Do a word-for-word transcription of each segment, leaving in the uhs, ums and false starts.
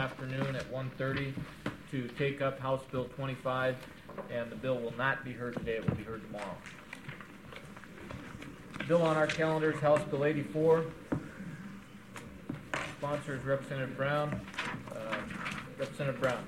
afternoon at one thirty to take up House Bill twenty-five, and the bill will not be heard today. It will be heard tomorrow. Bill on our calendar is House Bill eighty-four. Sponsor is Representative Brown. Uh, Representative Brown.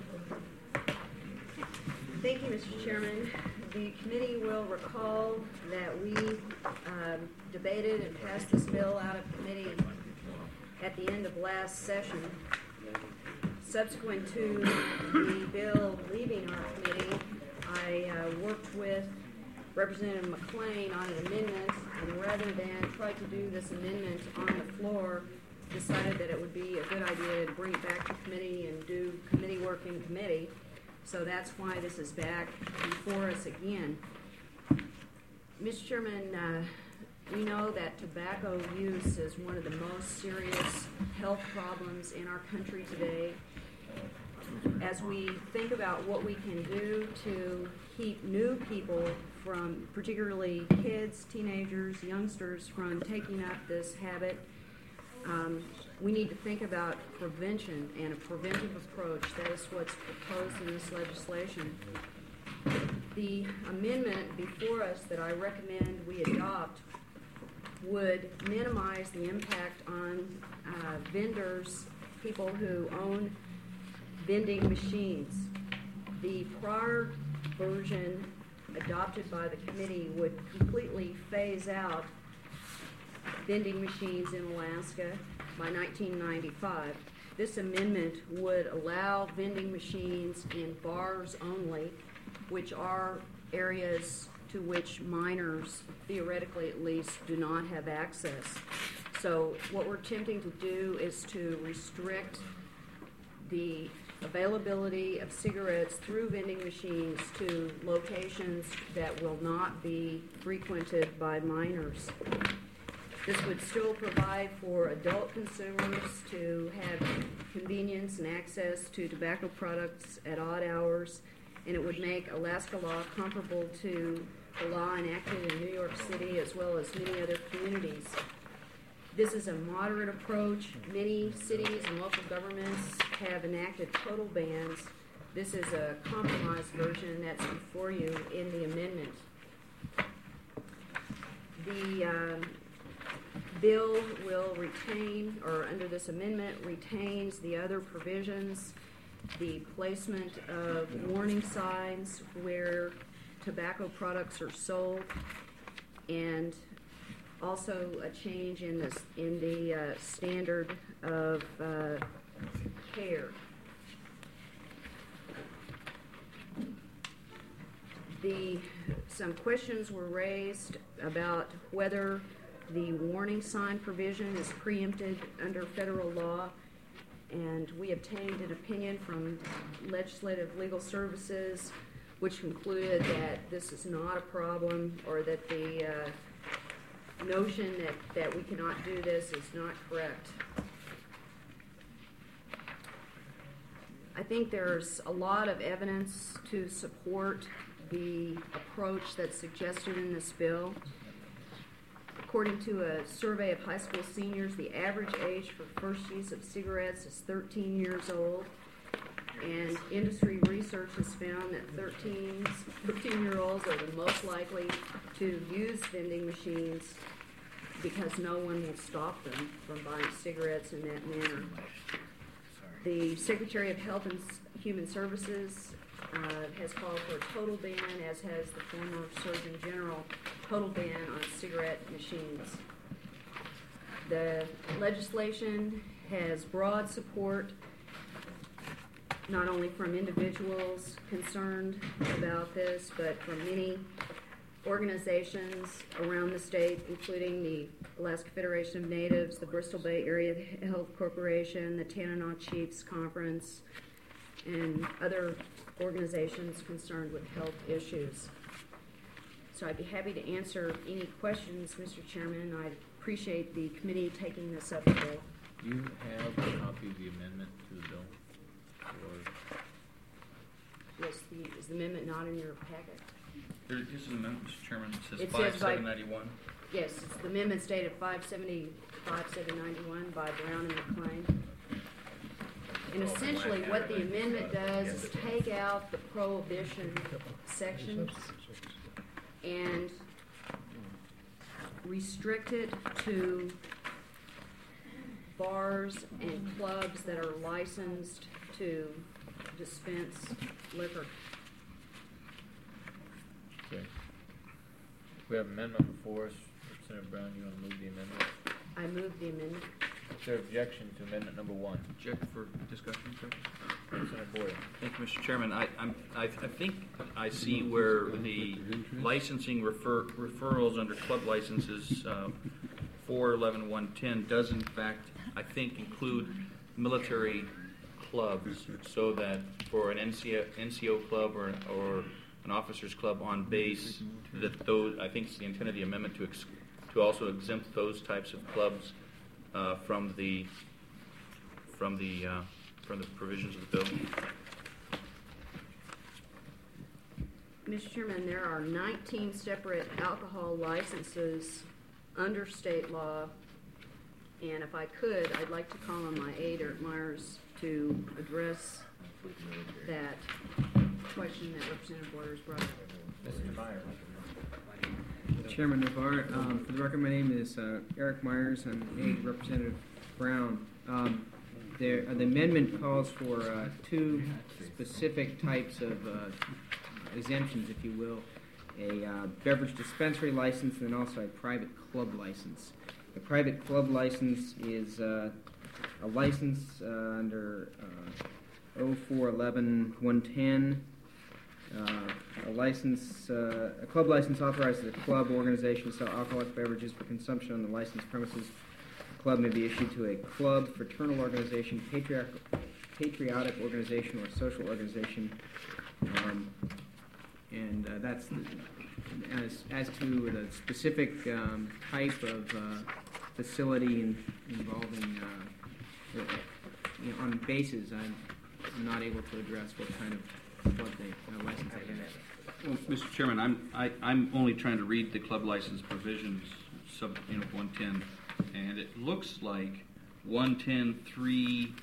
Thank you, Mister Chairman. The committee will recall that we um, debated and passed this bill out of committee at the end of last session. Subsequent to the bill leaving our committee, I uh, worked with Representative McClain on an amendment, and rather than try to do this amendment on the floor, decided that it would be a good idea to bring it back to committee and do committee work in committee. So that's why this is back before us again. Mister Chairman, uh, we know that tobacco use is one of the most serious health problems in our country today. As we think about what we can do to keep new people from, particularly kids, teenagers, youngsters, from taking up this habit, Um, we need to think about prevention and a preventive approach. That is what's proposed in this legislation. The amendment before us that I recommend we adopt would minimize the impact on uh, vendors, people who own vending machines. The prior version adopted by the committee would completely phase out vending machines in Alaska by nineteen ninety-five. This amendment would allow vending machines in bars only, which are areas to which minors, theoretically at least, do not have access. So what we're attempting to do is to restrict the availability of cigarettes through vending machines to locations that will not be frequented by minors. This would still provide for adult consumers to have convenience and access to tobacco products at odd hours, and it would make Alaska law comparable to the law enacted in New York City as well as many other communities. This is a moderate approach. Many cities and local governments have enacted total bans. This is a compromise version that's before you in the amendment. The uh, bill will retain, or under this amendment, retains the other provisions, the placement of warning signs where tobacco products are sold, and also a change in the, in the uh, standard of uh, care. The, some questions were raised about whether the warning sign provision is preempted under federal law, and we obtained an opinion from Legislative Legal Services which concluded that this is not a problem, or that the uh, notion that, that we cannot do this is not correct. I think there's a lot of evidence to support the approach that's suggested in this bill. According to a survey of high school seniors, the average age for first use of cigarettes is thirteen years old, and industry research has found that thirteen-year-olds are the most likely to use vending machines because no one will stop them from buying cigarettes in that manner. The Secretary of Health and Human Services uh, has called for a total ban, as has the former Surgeon General, total ban on cigarette machines. The legislation has broad support, not only from individuals concerned about this, but from many organizations around the state, including the Alaska Federation of Natives, the Bristol Bay Area Health Corporation, the Tanana Chiefs Conference, and other organizations concerned with health issues. So I'd be happy to answer any questions, Mister Chairman. I'd appreciate the committee taking this up today. You have a copy of the amendment to the bill? Or Yes, the, is the amendment not in your packet? There is an amendment, Mister Chairman. It says It five says by- seven ninety-one. Yes, it's the amendment dated five seventy-five, seven ninety-one by Brown and McClain. And essentially, what the amendment does is take out the prohibition sections and restrict it to bars and clubs that are licensed to dispense liquor. Okay. We have amendment before us. Representative Brown, you want to move the amendment? I move the amendment. Is there objection to amendment number one? Object for discussion, sir? Representative Boyer. Thank you, Mister Chairman. I, I'm, I, I think I see where the licensing refer, referrals under club licenses, um, four eleven one ten does in fact, I think, include military clubs, so that for an N C O, N C O club or, or an officers club on base, that those, I think it's the intent of the amendment to ex, to also exempt those types of clubs uh, from the from the uh, from the provisions of the bill. Mister Chairman, there are nineteen separate alcohol licenses under state law, and if I could, I'd like to call on my aide, Eric Myers, to address that question that Representative Waters brought up. Mister Myers. Chairman Navarre, um, for the record, my name is uh, Eric Myers. I'm aide Representative Brown. Um, there, uh, the amendment calls for uh, two specific types of uh, exemptions, if you will, a uh, beverage dispensary license and also a private club license. The private club license is uh, a license uh, under uh, oh four eleven one ten. Uh, a license, uh, a club license authorizes a club organization to sell alcoholic beverages for consumption on the licensed premises. The club may be issued to a club, fraternal organization, patriotic, patriotic organization, or social organization. Um, and uh, that's the, as as to the specific um, type of uh, facility in, involving uh, you know, on bases. I'm, I'm not able to address what kind of club they, uh, license they have. Well, Mister Chairman, I'm I, I'm only trying to read the club license provisions, sub you know one ten, and it looks like one ten three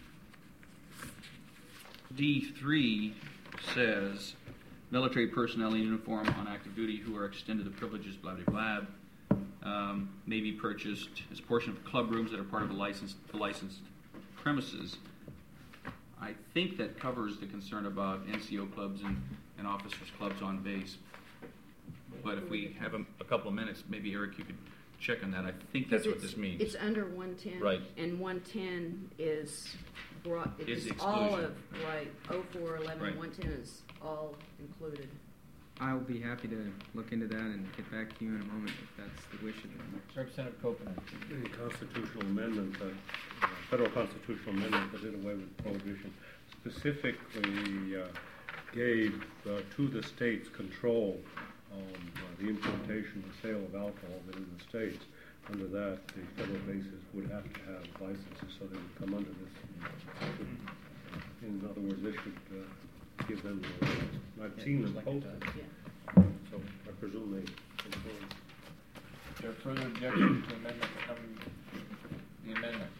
D three says military personnel in uniform on active duty who are extended the privileges blah blah blah um, may be purchased as a portion of club rooms that are part of a licensed the licensed premises. I think that covers the concern about N C O clubs and, and officers clubs on base. But if we have a, a couple of minutes, maybe Eric, you could check on that. I think that's what this means. It's under one ten. Right. And one ten is brought, Is it's all exclusion. of, right, oh four eleven, Right. one ten is all included. I'll be happy to look into that and get back to you in a moment if that's the wish of the Representative Copeland. The constitutional amendment, that, uh, federal constitutional amendment that did away with prohibition, specifically uh, gave uh, to the states control on uh, the importation and sale of alcohol within the states. Under that, the federal bases would have to have licenses, so they would come under this. In other words, this should uh, give them the license. I've seen them posted, Yeah. so I presume they control. Is there further objection to amendment number, the amendment?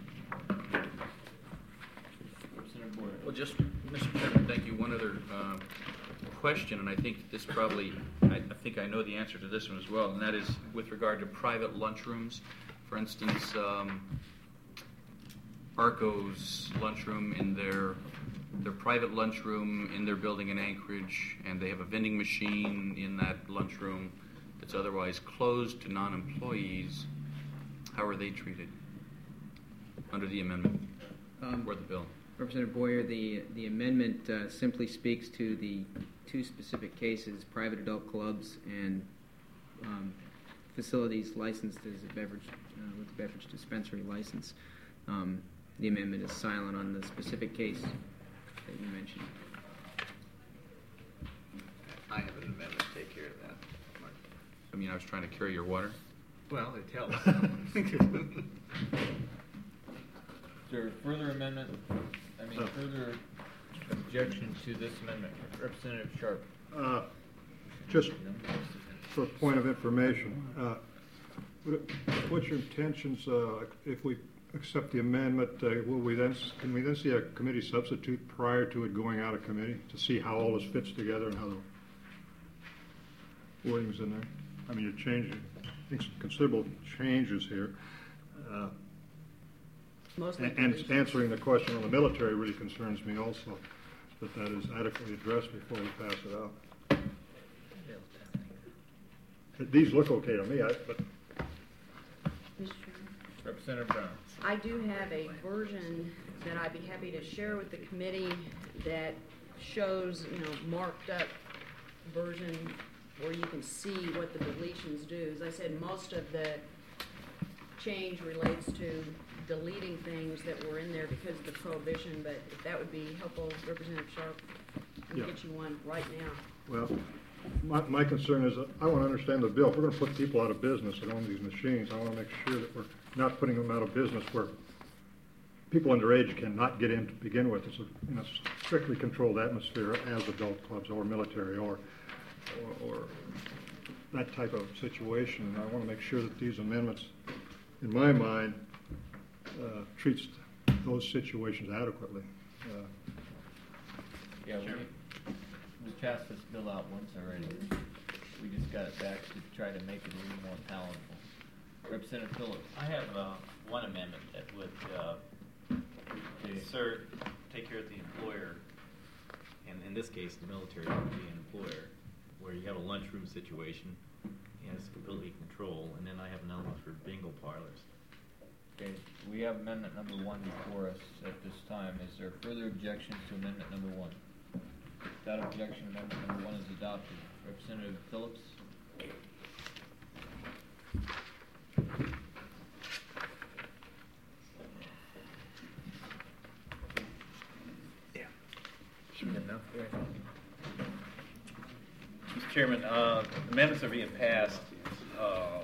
Representative Boyer. Well, just, Mister Chairman, thank you. One other uh, question, and I think this probably, I, I think I know the answer to this one as well, and that is with regard to private lunchrooms. For instance, um, Arco's lunchroom in their their private lunchroom in their building in Anchorage, and they have a vending machine in that lunchroom that's otherwise closed to non-employees. How are they treated under the amendment Um, or the bill? Representative Boyer, the the amendment uh, simply speaks to the two specific cases: private adult clubs and um, facilities licensed as a beverage uh, with a beverage dispensary license. Um, the amendment is silent on the specific case that you mentioned. I have an amendment to take care of that. I mean, I was trying to carry your water. Well, it helps. Is there further amendment, I mean, further objection to this amendment? Representative Sharp. Uh, Just for a point of information, uh, what- what's your intentions uh, if we accept the amendment, uh, will we then, s- can we then see a committee substitute prior to it going out of committee to see how all this fits together and how the wording's in there? I mean, you're changing, I think some considerable changes here. Uh, Mostly And and deletions. answering the question on the military really concerns me also, that that is adequately addressed before we pass it out. These look okay to me, I, but Mister Chairman? Representative Brown. I do have a version that I'd be happy to share with the committee that shows, you know, marked up version where you can see what the deletions do. As I said, most of the change relates to deleting things that were in there because of the prohibition, but if that would be helpful, Representative Sharp, I can Yeah. get you one right now. Well, my, my concern is that I want to understand the bill. If we're going to put people out of business that own these machines, I want to make sure that we're not putting them out of business where people underage cannot get in to begin with. It's a, in a strictly controlled atmosphere as adult clubs or military or, or, or that type of situation. And I want to make sure that these amendments, in my mind, uh, treats those situations adequately. Uh, Yeah, we, we passed this bill out once already. We just got it back to try to make it a little more palatable. Representative Phillips. I have uh, one amendment that would uh, insert, take care of the employer, and in this case, the military would be an employer, where you have a lunchroom situation, and it's completely control, and then I have an element for bingo parlors. Okay, we have amendment number one before us at this time. Is there further objections to amendment number one? Without objection, amendment number one is adopted. Representative Phillips? Enough there. Mister Chairman, uh, amendments are being passed uh,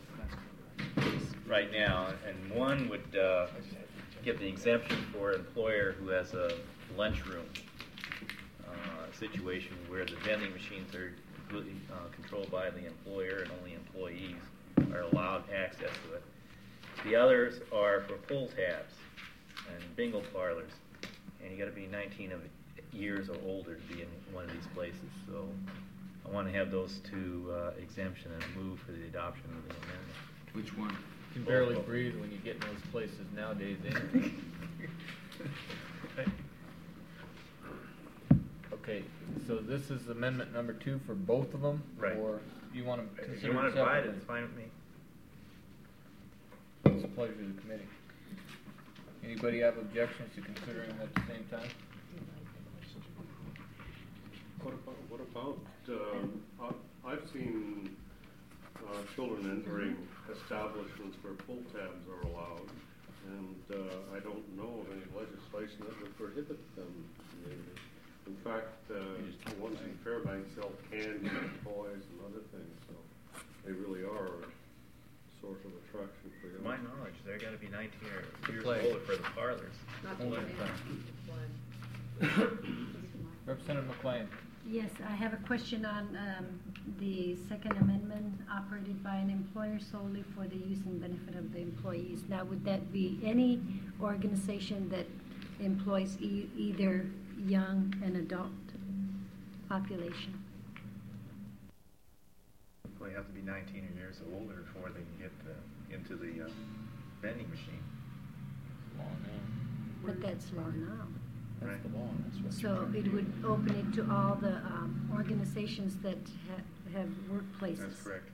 right now, and one would uh, give the exemption for an employer who has a lunchroom uh, situation where the vending machines are completely uh, controlled by the employer and only employees are allowed access to it. The others are for pull tabs and bingo parlors, and you got to be nineteen of years or older to be in one of these places. So I want to have those two uh, exemption and move for the adoption of the amendment. Which one? You can barely breathe when you get in those places nowadays, anyway. Okay, so this is amendment number two for both of them? Right. Or you want to If consider you want it to divide it, separately? it's fine with me. It's a pleasure of the committee. Anybody have objections to considering them at the same time? What about, what about, um, I- I've seen uh, children entering establishments where pull tabs are allowed, and uh, I don't know of any legislation that would prohibit them. I mean, in fact, uh, the ones in Fairbanks sell candy and toys and other things, so they really are a source of attraction for To young. my knowledge, they're got to be nineteen or years Play. old for the parlors. Not the Hold one it in- down. Representative McLean. Yes, I have a question on um, the Second Amendment, operated by an employer solely for the use and benefit of the employees. Now, would that be any organization that employs e- either young and adult population? Well, you have to be nineteen or years or older before they can get uh, into the uh, vending machine. Law now. But that's law now. That's Right. the law. That's what So it would open it to all the um, organizations that ha- have workplaces. That's correct.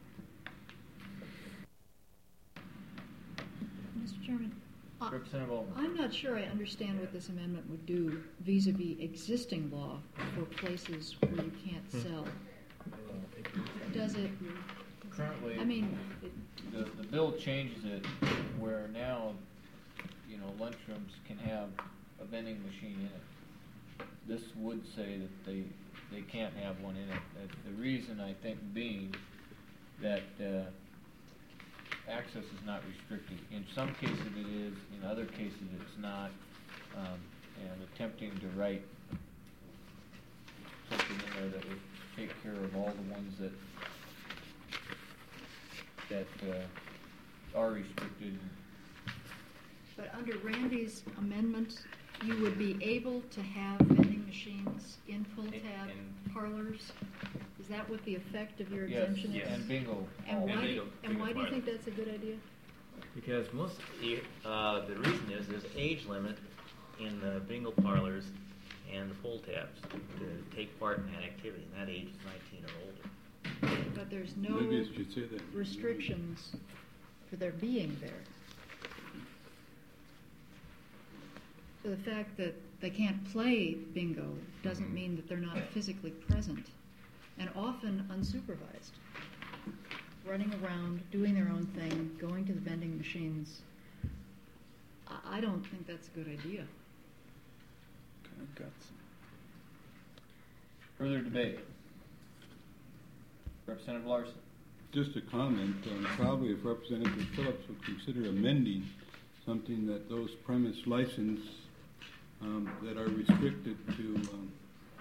Mister Chairman, I- Representative Olman. I'm not sure I understand what this amendment would do vis-a-vis existing law for places where you can't sell. Does it, Currently, I mean, it- the, the bill changes it where now, you know, lunchrooms can have a vending machine in it. This would say that they, they can't have one in it. Uh, The reason, I think, being that uh, access is not restricted. In some cases it is, in other cases it's not, um, and attempting to write something in there that would take care of all the ones that that uh, are restricted But under Randy's amendment, you would be able to have vending machines in pull In- tab in- parlors? Is that what the effect of your Yes, exemption is? and bingo. And And why, do- bingo- and bingo why do you parlors. think that's a good idea? Because most, uh, the reason is there's age limit in the bingo parlors and the pull tabs to take part in that activity, and that age is nineteen or older. But there's Maybe no you should say that. restrictions for their being there. So the fact that they can't play bingo doesn't mean that they're not physically present, and often unsupervised, running around, doing their own thing, going to the vending machines. I, I don't think that's a good idea. Kind of guts. Further debate. Representative Larson. Just a comment, um, probably if Representative Phillips would consider amending something that those premise license um, that are restricted to um,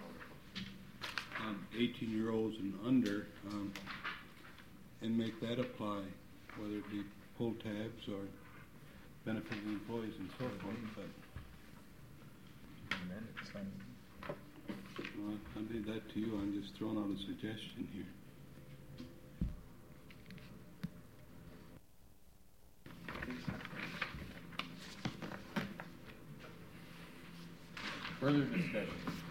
um, eighteen-year-olds and under, um, and make that apply, whether it be pull tabs or benefiting employees and so forth. But well, I leave that to you. I'm just throwing out a suggestion here. Further discussion.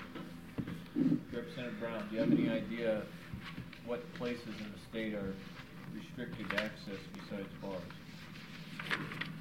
Representative Brown, do you have any idea what places in the state are restricted access besides bars?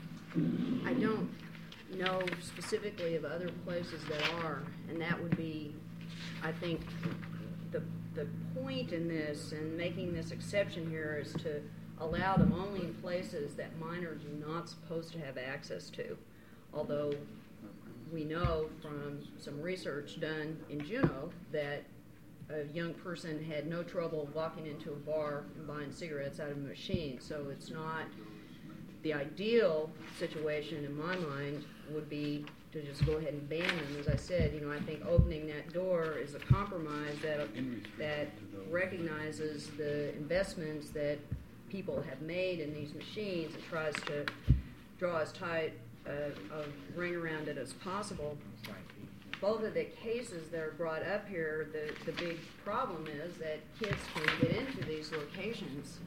I don't know specifically of other places that are, and that would be, I think, the, the point in this and making this exception here is to allow them only in places that minors are not supposed to have access to. Although we know from some research done in Juneau that a young person had no trouble walking into a bar and buying cigarettes out of a machine. So it's not the ideal situation in my mind would be to just go ahead and ban them. As I said, you know, I think opening that door is a compromise that that recognizes the investments that people have made in these machines and tries to draw as tight a, a ring around it as possible. Both of the cases that are brought up here, the, the big problem is that kids can get into these locations,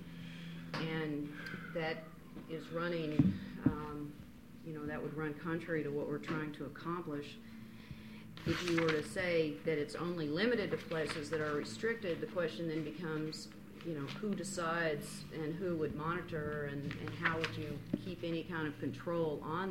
and that is running, um, you know, that would run contrary to what we're trying to accomplish. If you were to say that it's only limited to places that are restricted, the question then becomes, you know, who decides and who would monitor, and, and how would you keep any kind of control on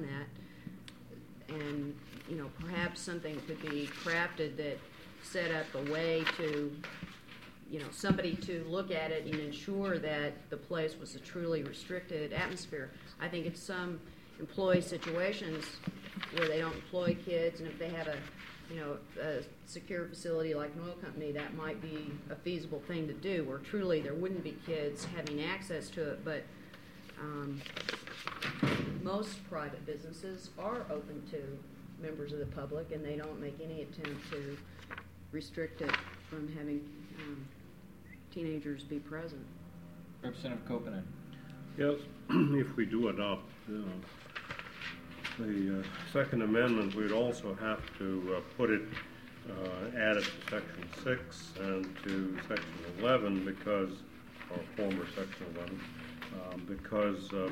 that? And, you know, perhaps something could be crafted that set up a way to, you know, somebody to look at it and ensure that the place was a truly restricted atmosphere. I think in some employee situations where they don't employ kids, and if they have a, you know, a secure facility like an oil company, that might be a feasible thing to do, where truly there wouldn't be kids having access to it. But um, most private businesses are open to members of the public, and they don't make any attempt to restrict it from having um, teenagers be present. Representative Copeland. Yes, if we do adopt uh, the uh, Second Amendment, we'd also have to uh, put it, uh, add it to Section six and to Section eleven, because, or former Section eleven, um, because uh,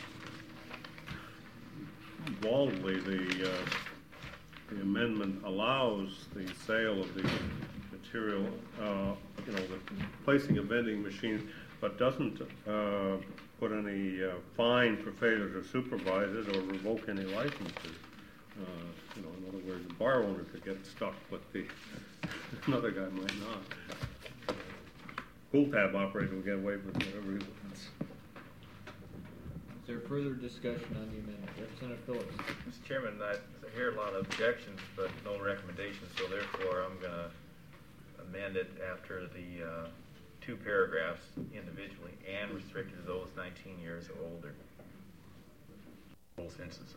baldly the, uh, the amendment allows the sale of the material, uh, you know, the placing of vending machines, but doesn't uh, put any uh, fine for failure to supervise it or revoke any licenses. Uh, you know, in other words, the bar owner could get stuck, but the another guy might not. Pool tab operator will get away with whatever he wants. Is there further discussion on the amendment? Representative Phillips. Mister Chairman, I hear a lot of objections, but no recommendations, so therefore I'm going to amend it after the uh, two paragraphs individually and restricted to those nineteen years or older. Both instances.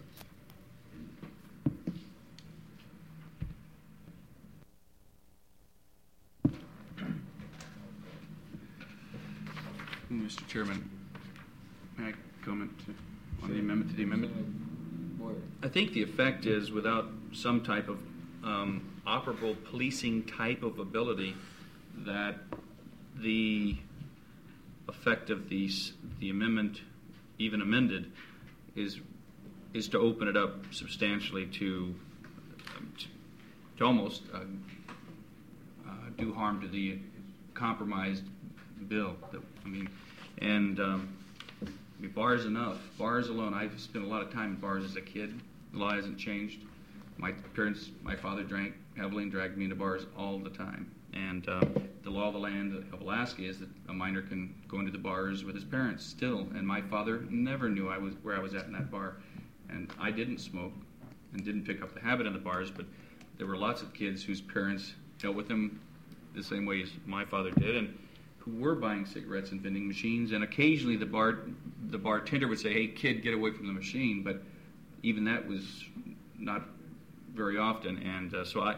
Mister Chairman, may I comment to, on the amendment to the amendment? employer. I think the effect is without some type of um, operable policing type of ability, that the effect of the the amendment, even amended, is is to open it up substantially to to, to almost uh, uh, do harm to the compromised bill. That, I mean, and um, I mean, bars enough. Bars alone. I've spent a lot of time in bars as a kid. The law hasn't changed. My parents, my father drank heavily and dragged me into bars all the time. And uh, the law of the land of Alaska is that a minor can go into the bars with his parents still. And my father never knew I was where I was at in that bar. And I didn't smoke and didn't pick up the habit in the bars, but there were lots of kids whose parents dealt with them the same way as my father did, and who were buying cigarettes and vending machines. And occasionally the bar the bartender would say, "Hey, kid, get away from the machine." But even that was not very often. And uh, so I,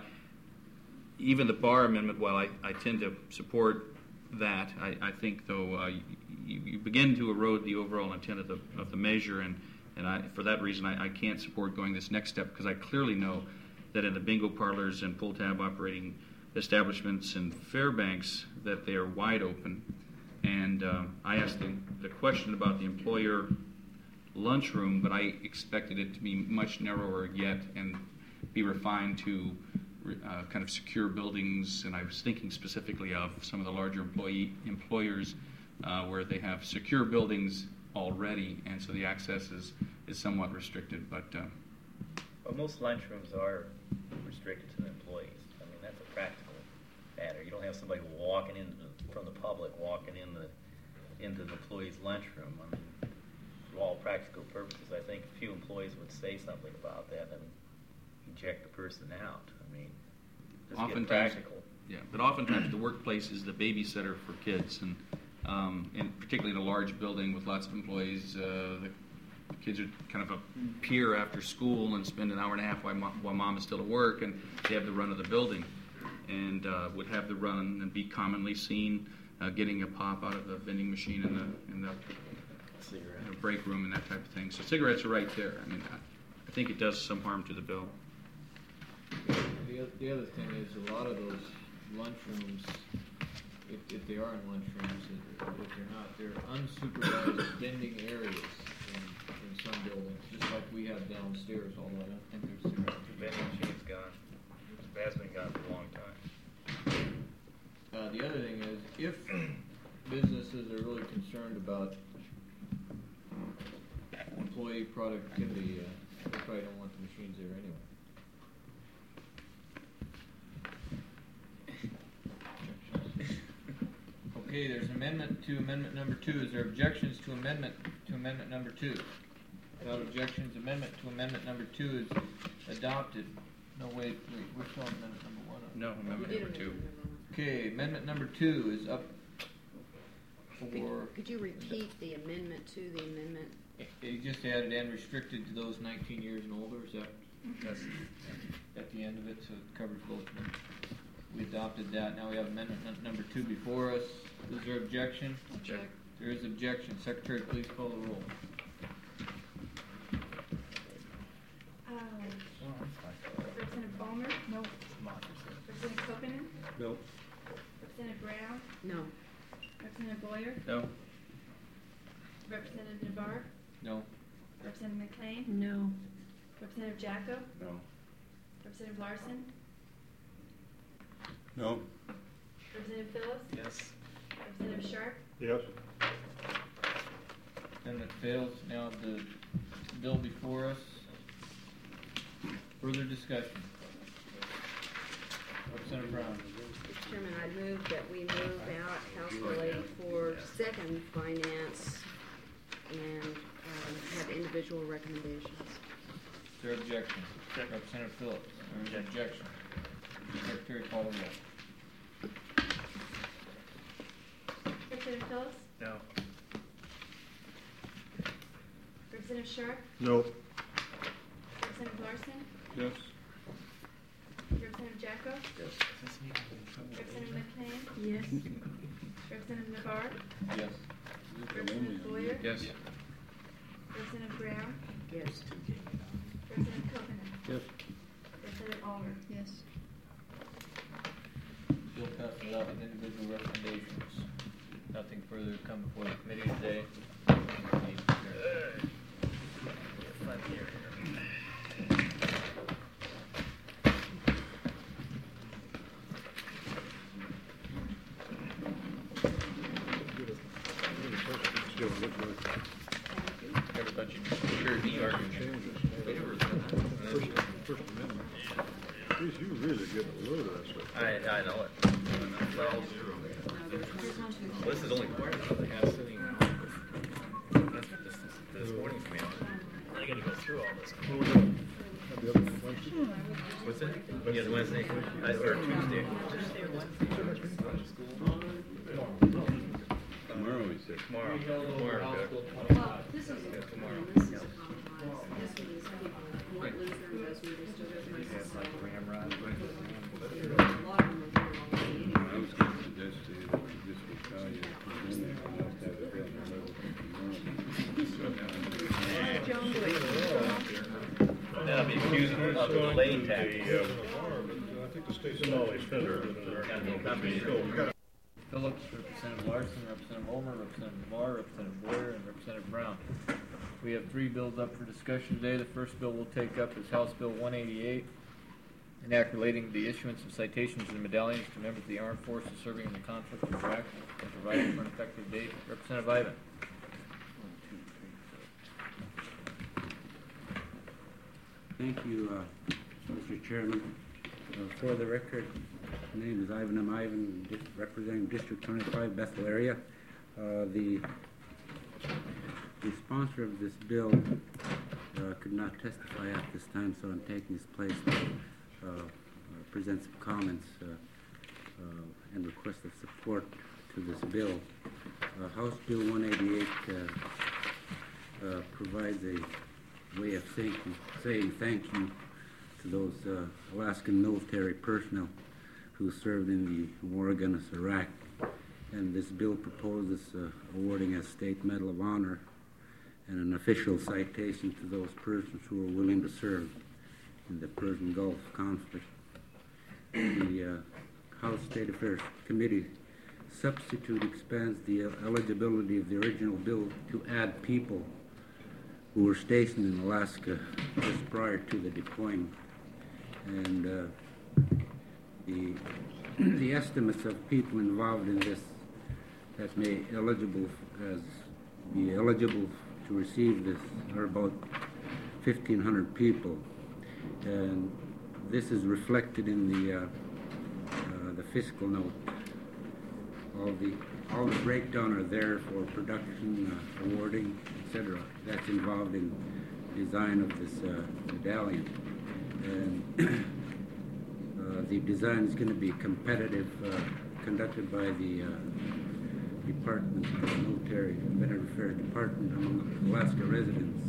even the bar amendment, while I, I tend to support that, I, I think, though, uh, you, you begin to erode the overall intent of the of the measure. And, and I, for that reason, I, I can't support going this next step, because I clearly know that in the bingo parlors and pull tab operating establishments and Fairbanks, that they are wide open. And uh, I asked the, the question about the employer lunchroom, but I expected it to be much narrower yet and be refined to uh, kind of secure buildings. And I was thinking specifically of some of the larger employee employers uh, where they have secure buildings already, and so the access is, is somewhat restricted. But uh, well, most lunchrooms are restricted to the employees. I mean, that's a practical matter. You don't have somebody walking in from the public, walking in the into the employee's lunchroom. I mean, for all practical purposes, I think a few employees would say something about that and eject the person out. I mean, just get practical. Yeah, but oftentimes the workplace is the babysitter for kids, and um, and particularly in a large building with lots of employees, uh, the kids are kind of a peer after school and spend an hour and a half while mom, while mom is still at work, and they have the run of the building, and uh, would have the run and be commonly seen uh, getting a pop out of the vending machine in the in the, in the break room and that type of thing. So cigarettes are right there. I mean, I, I think it does some harm to the bill. The, the other thing is a lot of those lunchrooms, if, if they are in lunchrooms, if, if they're not, they're unsupervised vending areas in, in some buildings, just like we have downstairs, although I don't think there's cigarettes. The vending machine's gone. It has been gone for a long time. Uh, the other thing is, if businesses are really concerned about employee productivity, uh, they probably don't want the machines there anyway. Okay, there's an amendment to amendment number two. Is there objections to amendment to amendment number two? Without objections, amendment to amendment number two is adopted. No, wait, wait, we're still on amendment number one. No, amendment number two. Okay, amendment number two is up for... Could, could you repeat the amendment to the amendment? It, it just added and restricted to those nineteen years and older. Is that that's at the end of it, so it covers both of them. We adopted that. Now we have amendment n- number two before us. Is there objection? Object. There is objection. Secretary, please call the roll. Representative Ballmer? No. Representative Copeland? No. Representative Brown? No. Representative Boyer? No. Representative Navarre? No. Representative McLean? No. Representative Jacko? No. Representative Larson? No. Representative Phillips? Yes. Representative Sharp? Yes. Amendment fails. Now the bill before us. Further discussion. Representative Brown. Mister Chairman, I move that we move out House Bill eighty-four, second finance, and um, have individual recommendations. Is there objection? Representative Phillips. There is objection. Secretary, call the roll. Representative Phillips? No. Representative Sharp? No. Representative Larson? Yes. Representative Jacko? Representative McLean? Yes. Representative Navarre? Yes. Representative Boyer? Yes. Representative Brown? Yes. Yes. Bill passes out with individual recommendations. Nothing further to come before the committee today. Meeting adjourned. Got a bunch of security arguments. First Amendment. Geez, you really get a load of that stuff. I, I know it. Well, this is only part of what they have sitting now. That's what this, this morning came out. I gotta go through all this. What was that? The other Wednesday? What's it? Yeah, it's Wednesday. I, or Tuesday. Tuesday or Wednesday? Tomorrow, he said. Tomorrow. Tomorrow, good. Well, this is, Yeah, tomorrow. this is compromise. This one is people want Lutheran, those who just do it myself. I A lot of them are doing it was already. going to suggest to you that this would tell you that the minute you must have a bill delivered tomorrow. Then I'll be accused of delaying tactics. I think the state's always better. Phillips, Representative Larson, Representative Ulmer, Representative Navarre, Representative Boyer, and Representative Brown. We have three bills up for discussion today. The first bill we'll take up is House Bill one eighty-eight, an act relating to the issuance of citations and medallions to members of the armed forces serving in the conflict of Iraq and providing for an effective date. Representative Ivan. Thank you, uh, Mister Chairman. Uh, for the record, my name is Ivan M. Ivan, dis- representing District twenty-five, Bethel area. Uh, the, the sponsor of this bill uh, could not testify at this time, so I'm taking his place to uh, present some comments uh, uh, and request of support to this bill. Uh, House Bill one eighty-eight uh, uh, provides a way of saying, saying thank you to those uh, Alaskan military personnel who served in the war against Iraq. And this bill proposes uh, awarding a state medal of honor and an official citation to those persons who are willing to serve in the Persian Gulf conflict. The uh, House State Affairs Committee substitute expands the eligibility of the original bill to add people who were stationed in Alaska just prior to the deployment. And uh, the the estimates of people involved in this that may eligible as be eligible to receive this are about fifteen hundred people, and this is reflected in the uh, uh, the fiscal note. All the all the breakdown are there for production, uh, awarding, et cetera. That's involved in design of this uh, medallion. And uh, the design is going to be competitive, uh, conducted by the uh, Department of Military and Veteran Affairs Department among Alaska residents.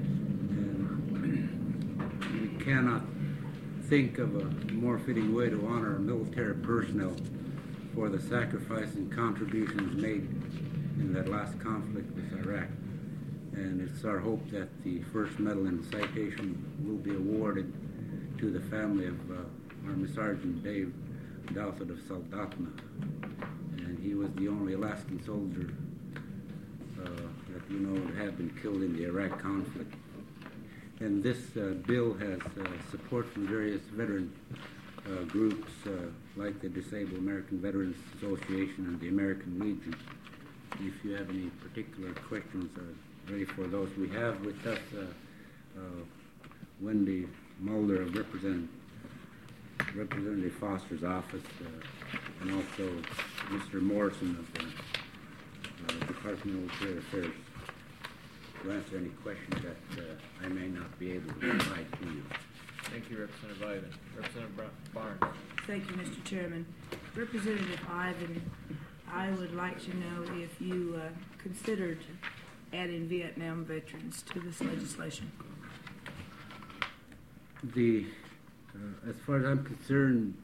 And we cannot think of a more fitting way to honor military personnel for the sacrifice and contributions made in that last conflict with Iraq. And it's our hope that the first medal and citation will be awarded to the family of uh, Army Sergeant Dave Douthit of Saldatna. And he was the only Alaskan soldier uh, that you know would have been killed in the Iraq conflict. And this uh, bill has uh, support from various veteran uh, groups uh, like the Disabled American Veterans Association and the American Legion. If you have any particular questions, uh, ready for those. We have with us uh, uh, Wendy Mulder of Representative, Representative Foster's office, uh, and also Mister Morrison of the uh, Department of Military Affairs to answer any questions that uh, I may not be able to provide to you. Thank you, Representative Ivan. Representative Barnes. Thank you, Mister Chairman. Representative Ivan, I would like to know if you uh, considered adding Vietnam veterans to this legislation. The, uh, as far as I'm concerned,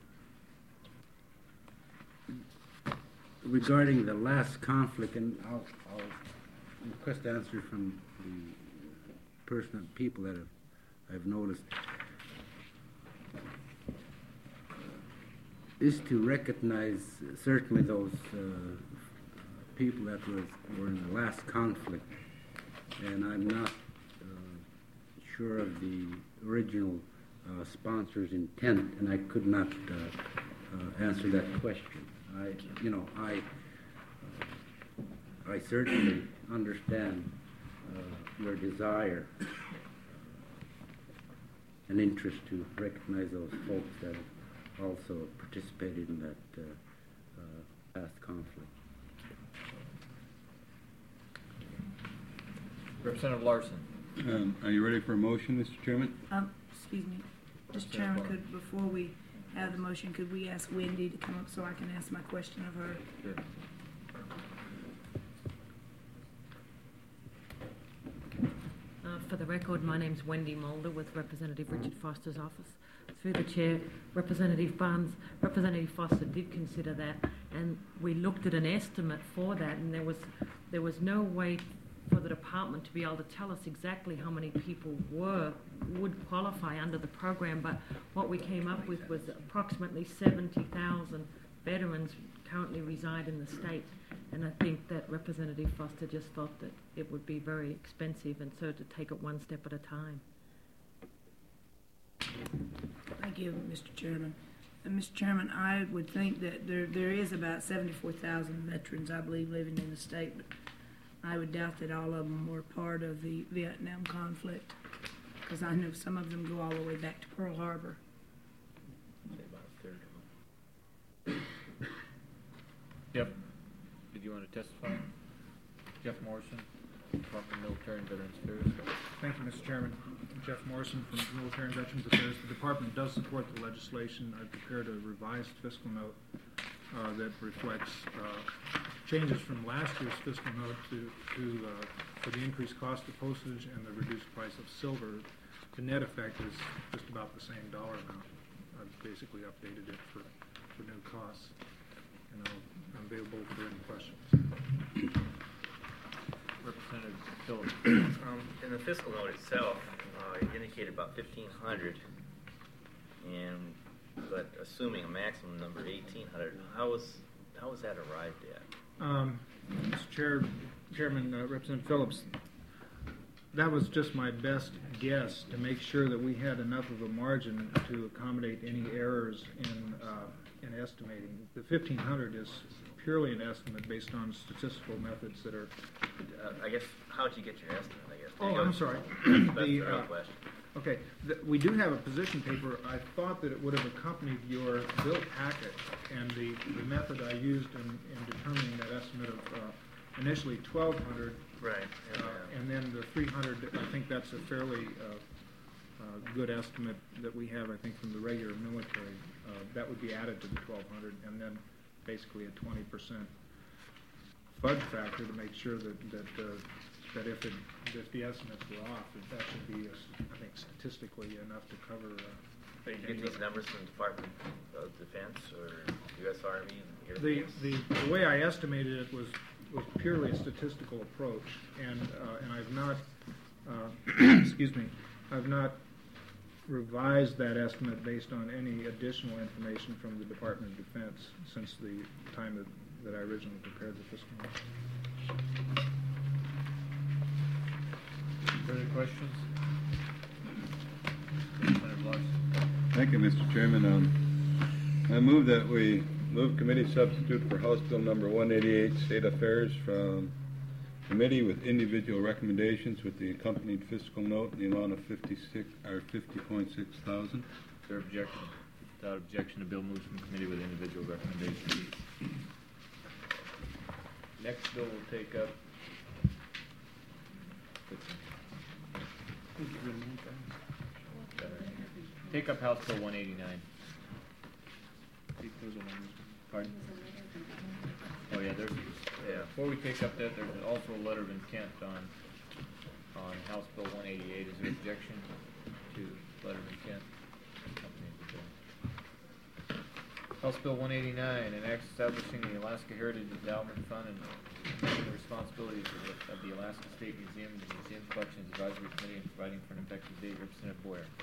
regarding the last conflict, and I'll, I'll request answer from the person, people that have, I've noticed. is to recognize certainly those uh, people that was, were in the last conflict, and I'm not uh, sure of the original uh, sponsor's intent, and I could not uh, uh, answer that question. I, you know, I, uh, I certainly understand uh, your desire uh, and interest to recognize those folks that also participated in that uh, uh, past conflict. Representative Larson. Um, are you ready for a motion, Mister Chairman? Um, excuse me, Mister Chairman, could, before we have the motion, could we ask Wendy to come up so I can ask my question of her? Sure. Uh, For the record, my name's Wendy Mulder with Representative Richard Foster's office. Through the chair, Representative Barnes, Representative Foster did consider that, and we looked at an estimate for that, and there was there was no way for the department to be able to tell us exactly how many people were would qualify under the program. But what we came up with was approximately seventy thousand veterans currently reside in the state. And I think that Representative Foster just thought that it would be very expensive, and so to take it one step at a time. Thank you, Mister Chairman. Uh, Mister Chairman, I would think that there there is about seventy-four thousand veterans, I believe, living in the state, but I would doubt that all of them were part of the Vietnam conflict, because I know some of them go all the way back to Pearl Harbor. About a third of them. Yep. Did you want to testify? Jeff Morrison, Department of Military and Veterans Affairs. Thank you, Mister Chairman. Jeff Morrison from Military and Veterans Affairs. The Department does support the legislation. I prepared a revised fiscal note uh, that reflects uh, changes from last year's fiscal note to, to uh, for the increased cost of postage and the reduced price of silver. The net effect is just about the same dollar amount. I've basically updated it for, for new costs. And I'll, I'm available for any questions. Representative Phillips. Um, in the fiscal note itself, uh, it indicated about fifteen hundred, and but assuming a maximum number of eighteen hundred, how was how was that arrived at? Um, Mister Chair, Chairman, uh, Representative Phillips, that was just my best guess to make sure that we had enough of a margin to accommodate any errors in uh, in estimating. The fifteen hundred is purely an estimate based on statistical methods that are. Uh, I guess how did you get your estimate? I guess. Oh, I'm sorry. That's the, the real uh, question. Okay, the, we do have a position paper. I thought that it would have accompanied your bill packet, and the, the method I used in, in determining that estimate of uh, initially twelve hundred, right, uh, and then the three hundred. I think that's a fairly uh, uh, good estimate that we have. I think from the regular military, uh, that would be added to the twelve hundred, and then basically a twenty percent fudge factor to make sure that that uh, that if it if the estimates were off, that, that should be, uh, I think, statistically enough to cover. Uh, Are you getting these numbers from the Department of Defense or U S Army and Air the, Force? the the way I estimated it was was purely a statistical approach, and uh, and I've not uh, excuse me, I've not revised that estimate based on any additional information from the Department of Defense since the time that, that I originally prepared the fiscal note. Further questions? Representative Larson. Thank you, Mister Chairman. Um, I move that we move committee substitute for House Bill number one eighty-eight, State Affairs, from committee with individual recommendations with the accompanied fiscal note in the amount of fifty-six or fifty point six thousand. Is there objection? Without objection, the bill moves from committee with individual recommendations. Next bill will take up. Take up House Bill one eighty-nine. Pardon? Oh yeah, there's. Yeah. Before we take up that, there's also a letter of intent on on House Bill one eighty-eight. Is there objection to letter of intent? House Bill one eighty-nine, an act establishing the Alaska Heritage Endowment Fund and the responsibilities of the, of the Alaska State Museum and the Museum Collections Advisory Committee and providing for an effective date. Representative Boyer.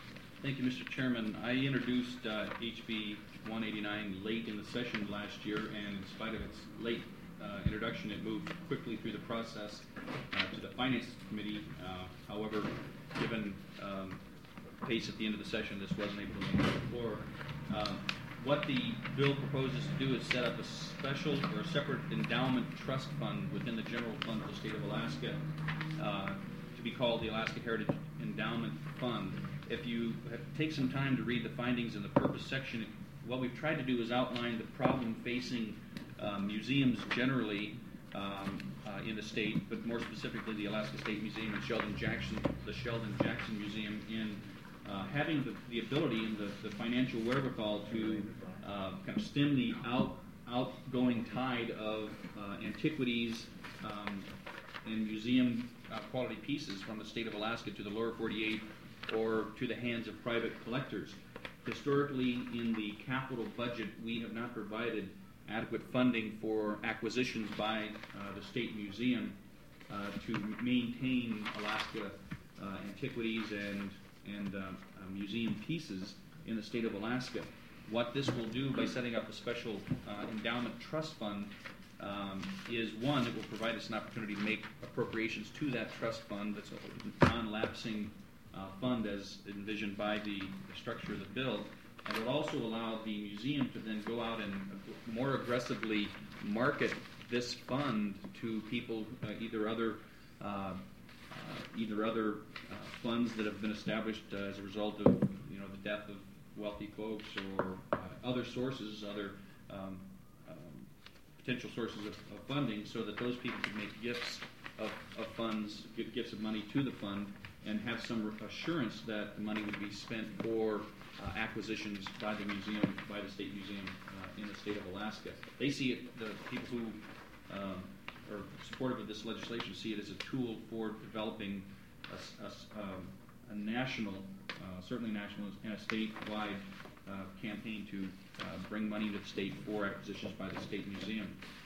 Thank you, Mister Chairman. I introduced uh, H B one eighty-nine late in the session last year, and in spite of its late uh, introduction, it moved quickly through the process uh, to the Finance Committee. Uh, however, given um, pace at the end of the session, this wasn't able to make the floor. Um, what the bill proposes to do is set up a special or a separate endowment trust fund within the general fund of the state of Alaska uh, to be called the Alaska Heritage Endowment Fund. If you take some time to read the findings in the purpose section, what we've tried to do is outline the problem facing uh, museums generally um, uh, in the state, but more specifically the Alaska State Museum and Sheldon Jackson, the Sheldon Jackson Museum, in uh, having the, the ability and the, the financial wherewithal to uh, kind of stem the out, outgoing tide of uh, antiquities um, and museum uh, quality pieces from the state of Alaska to the lower forty-eight or to the hands of private collectors. Historically, in the capital budget, we have not provided adequate funding for acquisitions by uh, the State Museum uh, to maintain Alaska uh, antiquities and, and uh, uh, museum pieces in the state of Alaska. What this will do by setting up a special uh, endowment trust fund um, is, one, it will provide us an opportunity to make appropriations to that trust fund that's a non-lapsing Uh, fund as envisioned by the, the structure of the bill, and it will also allow the museum to then go out and more aggressively market this fund to people, uh, either other uh, uh, either other uh, funds that have been established uh, as a result of you know the death of wealthy folks, or uh, other sources, other um, um, potential sources of, of funding, so that those people can make gifts of, of funds, give gifts of money to the fund, and have some assurance that the money would be spent for uh, acquisitions by the museum, by the State Museum uh, in the state of Alaska. They see it, the people who um, are supportive of this legislation see it as a tool for developing a, a, um, a national, uh, certainly national and a statewide uh, campaign to uh, bring money to the state for acquisitions by the State Museum.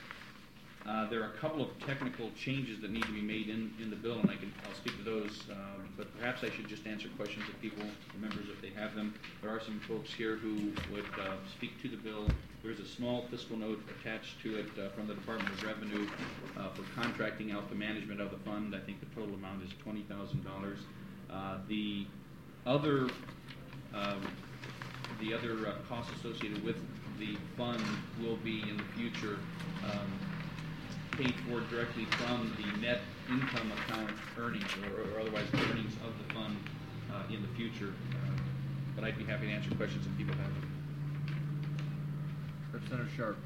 Uh, there are a couple of technical changes that need to be made in, in the bill, and I can, I'll speak to those, um, but perhaps I should just answer questions of people, members, if they have them. There are some folks here who would uh, speak to the bill. There's a small fiscal note attached to it uh, from the Department of Revenue uh, for contracting out the management of the fund. I think the total amount is twenty thousand dollars. Uh, the other, um, the other uh, costs associated with the fund will be in the future um, paid for directly from the net income account earnings, or, or otherwise the earnings of the fund uh, in the future. Uh, but I'd be happy to answer questions if people have them. Representative Sharp.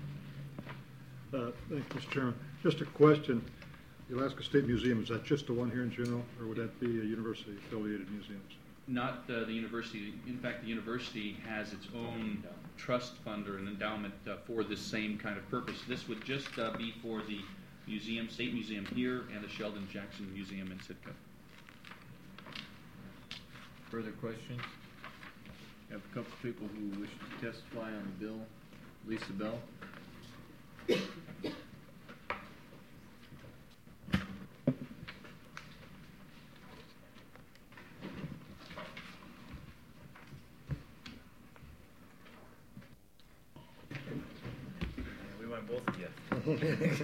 Uh, thank you, Mister Chairman. Just a question. The Alaska State Museum, is that just the one here in general, or would that be a university-affiliated museums? Not uh, the university. In fact, the university has its own trust fund or an endowment uh, for this same kind of purpose. This would just uh, be for the museum, State Museum here, and the Sheldon Jackson Museum in Sitka. Further questions? We have a couple of people who wish to testify on the bill. Lisa Bell. We want both of you.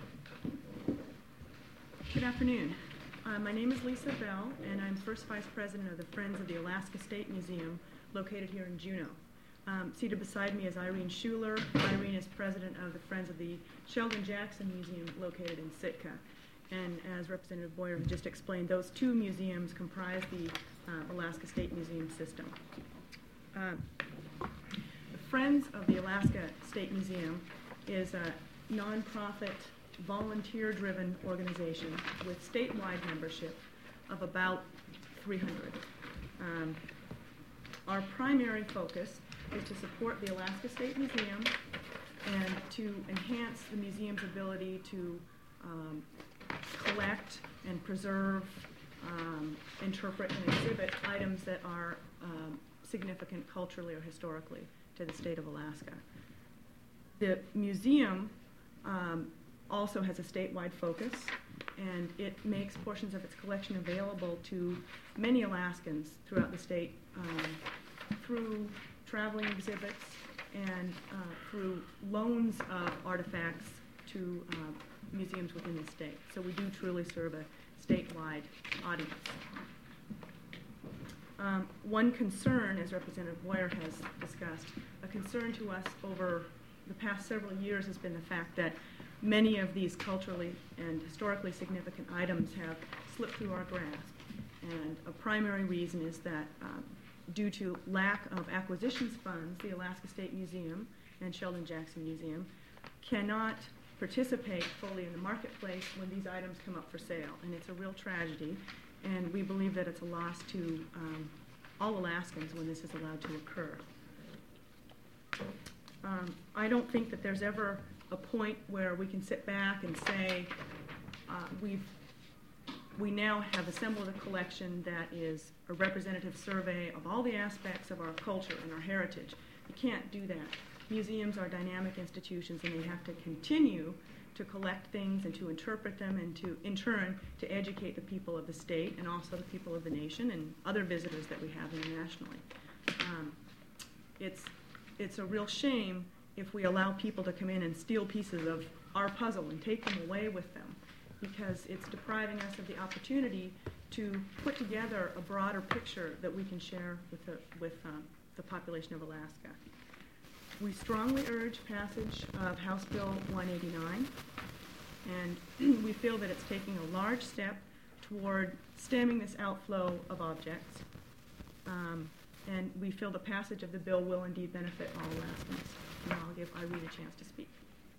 Good afternoon. Uh, my name is Lisa Bell, and I'm first vice president of the Friends of the Alaska State Museum, located here in Juneau. Um, seated beside me is Irene Schuler. Irene is president of the Friends of the Sheldon Jackson Museum, located in Sitka. And as Representative Boyer just explained, those two museums comprise the uh, Alaska State Museum system. Uh, the Friends of the Alaska State Museum is a nonprofit, volunteer-driven organization with statewide membership of about three hundred. Um, our primary focus is to support the Alaska State Museum and to enhance the museum's ability to um, collect and preserve, um, interpret, and exhibit items that are um, significant culturally or historically to the state of Alaska. The museum um, also has a statewide focus. and it makes portions of its collection available to many Alaskans throughout the state um, through traveling exhibits and uh, through loans of artifacts to uh, museums within the state. So we do truly serve a statewide audience. Um, one concern, as Representative Boyer has discussed, a concern to us over the past several years has been the fact that many of these culturally and historically significant items have slipped through our grasp. And a primary reason is that um, due to lack of acquisitions funds, the Alaska State Museum and Sheldon Jackson Museum cannot participate fully in the marketplace when these items come up for sale. And it's a real tragedy. And we believe that it's a loss to um, all Alaskans when this is allowed to occur. Um, I don't think that there's ever a point where we can sit back and say uh, we've we now have assembled a collection that is a representative survey of all the aspects of our culture and our heritage. You can't do that. Museums are dynamic institutions, and they have to continue to collect things and to interpret them and to, in turn, to educate the people of the state and also the people of the nation and other visitors that we have internationally. Um, it's, it's a real shame if we allow people to come in and steal pieces of our puzzle and take them away with them, because it's depriving us of the opportunity to put together a broader picture that we can share with the, with, um, the population of Alaska. We strongly urge passage of House Bill one eighty-nine, and we feel that it's taking a large step toward stemming this outflow of objects. Um, and we feel the passage of the bill will indeed benefit all Alaskans. And I'll give Irene a chance to speak.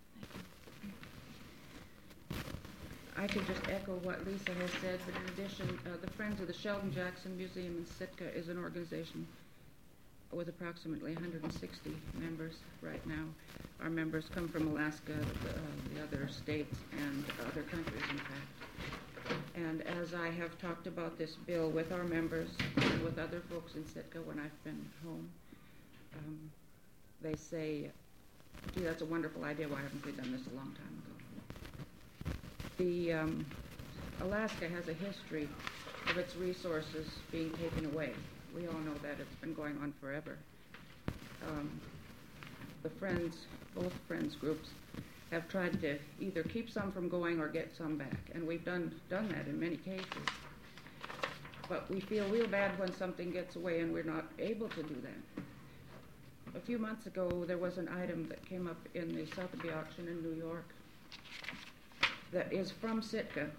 I could just echo what Lisa has said, but in addition, uh, the Friends of the Sheldon Jackson Museum in Sitka is an organization with approximately one hundred sixty members right now. Our members come from Alaska, the, uh, the other states, and other countries, in fact. And as I have talked about this bill with our members and with other folks in Sitka when I've been home, um, they say, gee, that's a wonderful idea. Why haven't we done this a long time ago? The um, Alaska has a history of its resources being taken away. We all know that. It's been going on forever. Um, the Friends, both Friends groups, have tried to either keep some from going or get some back, and we've done done that in many cases. But we feel real bad when something gets away and we're not able to do that. A few months ago, there was an item that came up in the Sotheby auction in New York that is from Sitka.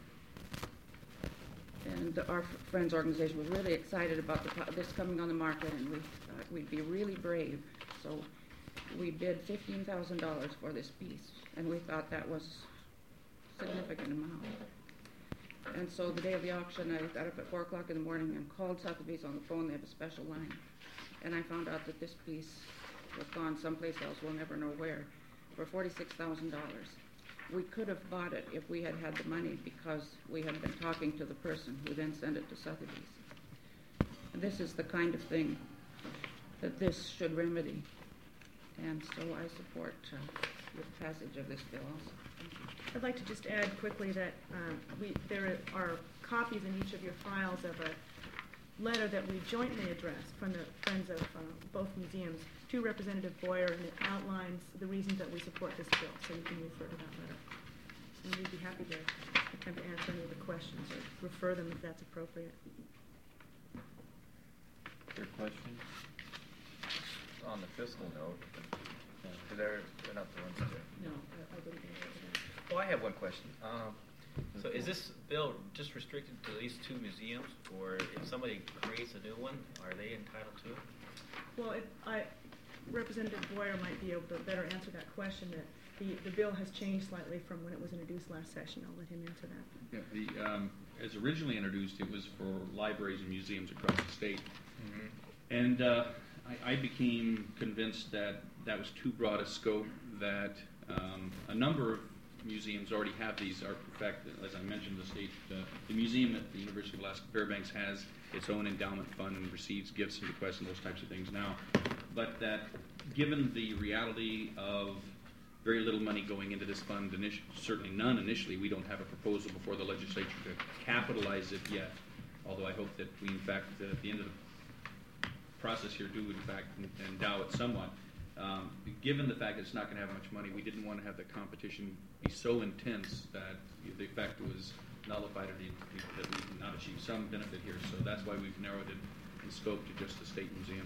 And our Friends organization was really excited about the, this coming on the market, and we thought we'd be really brave. So we bid fifteen thousand dollars for this piece, and we thought that was a significant amount. And so the day of the auction, I got up at four o'clock in the morning and called Sotheby's on the phone. They have a special line. And I found out that this piece was gone someplace else, we'll never know where, for forty-six thousand dollars. We could have bought it if we had had the money, because we had been talking to the person who then sent it to Sotheby's. And this is the kind of thing that this should remedy. And so I support uh, the passage of this bill also. I'd like to just add quickly that um, we, there are copies in each of your files of a letter that we jointly addressed from the Friends of uh, both museums to Representative Boyer, and it outlines the reasons that we support this bill, so you can refer to that letter. And we'd be happy to attempt to answer any of the questions or refer them if that's appropriate. Your question? On the fiscal note, they're, they're not the ones that are. No, I, I wouldn't be able to. Oh, I have one question. Um, so is this bill just restricted to these two museums, or if somebody creates a new one, are they entitled to it? Well, it, I, Representative Boyer might be able to better answer that question. That the, the bill has changed slightly from when it was introduced last session. I'll let him answer that. Yeah, the, um, as originally introduced, it was for libraries and museums across the state. Mm-hmm. And uh, I, I became convinced that that was too broad a scope, that um, a number of museums already have these, are perfected. As I mentioned, the state, uh, the museum at the University of Alaska Fairbanks has its own endowment fund and receives gifts and bequests and those types of things now. But that given the reality of very little money going into this fund, initially, certainly none initially. We don't have a proposal before the legislature to capitalize it yet, although I hope that we, in fact, uh, at the end of the process here, do, in fact, endow it somewhat. Um, given the fact that it's not going to have much money, we didn't want to have the competition be so intense that the effect was nullified or the, that we did not achieve some benefit here. So that's why we've narrowed it in scope to just the State Museum.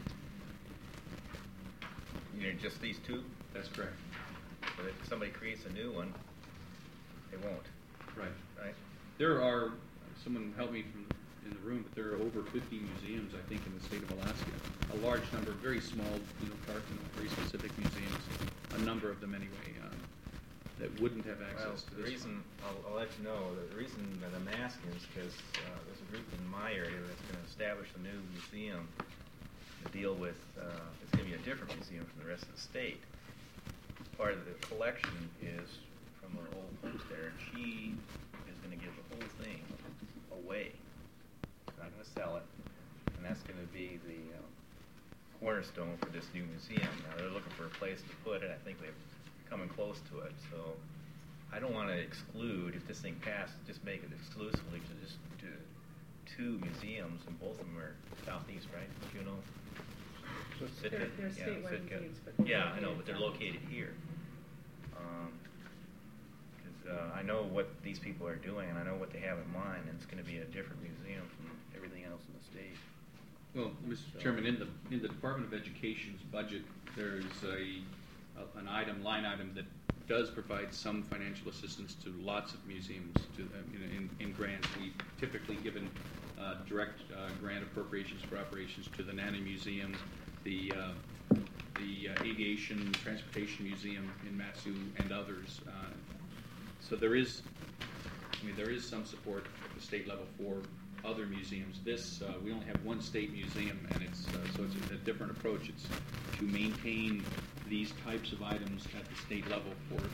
You know, just these two? That's correct. But if somebody creates a new one, they won't. Right. Right. There are, someone help me from in the room, but there are over fifty museums, I think, in the state of Alaska. A large number, very small, you know, part, you know, very specific museums, a number of them anyway, um, that wouldn't have access well, to the this. reason, I'll, I'll let you know, the reason that I'm asking is because uh, there's a group in my area that's going to establish a new museum to deal with, uh, it's going to be a different museum from the rest of the state. Part of the collection is from her old host there, and she is going to give the whole thing away. She's not going to sell it, and that's going to be the uh, cornerstone for this new museum. Now they're looking for a place to put it. I think they're coming close to it, so I don't want to exclude, if this thing passes, just make it exclusively to just to two museums, and both of them are southeast, right? You know. They're, they're yeah, statewide Sitka. museums, but Yeah, I they're know, but they're located here. Um, 'cause, uh, I know what these people are doing, and I know what they have in mind, and it's going to be a different museum from everything else in the state. Well, Mister So- Chairman, in the in the Department of Education's budget, there's a, a an item, line item that does provide some financial assistance to lots of museums. To uh, you know, in, in grants, we've typically given uh, direct uh, grant appropriations for operations to the Nana Museum, the uh, the uh, Aviation Transportation Museum in Matsu, and others. Uh, so there is, I mean, there is some support at the state level for other museums. This, uh, we only have one state museum, and it's uh, so it's a, a different approach. It's to maintain these types of items at the state level for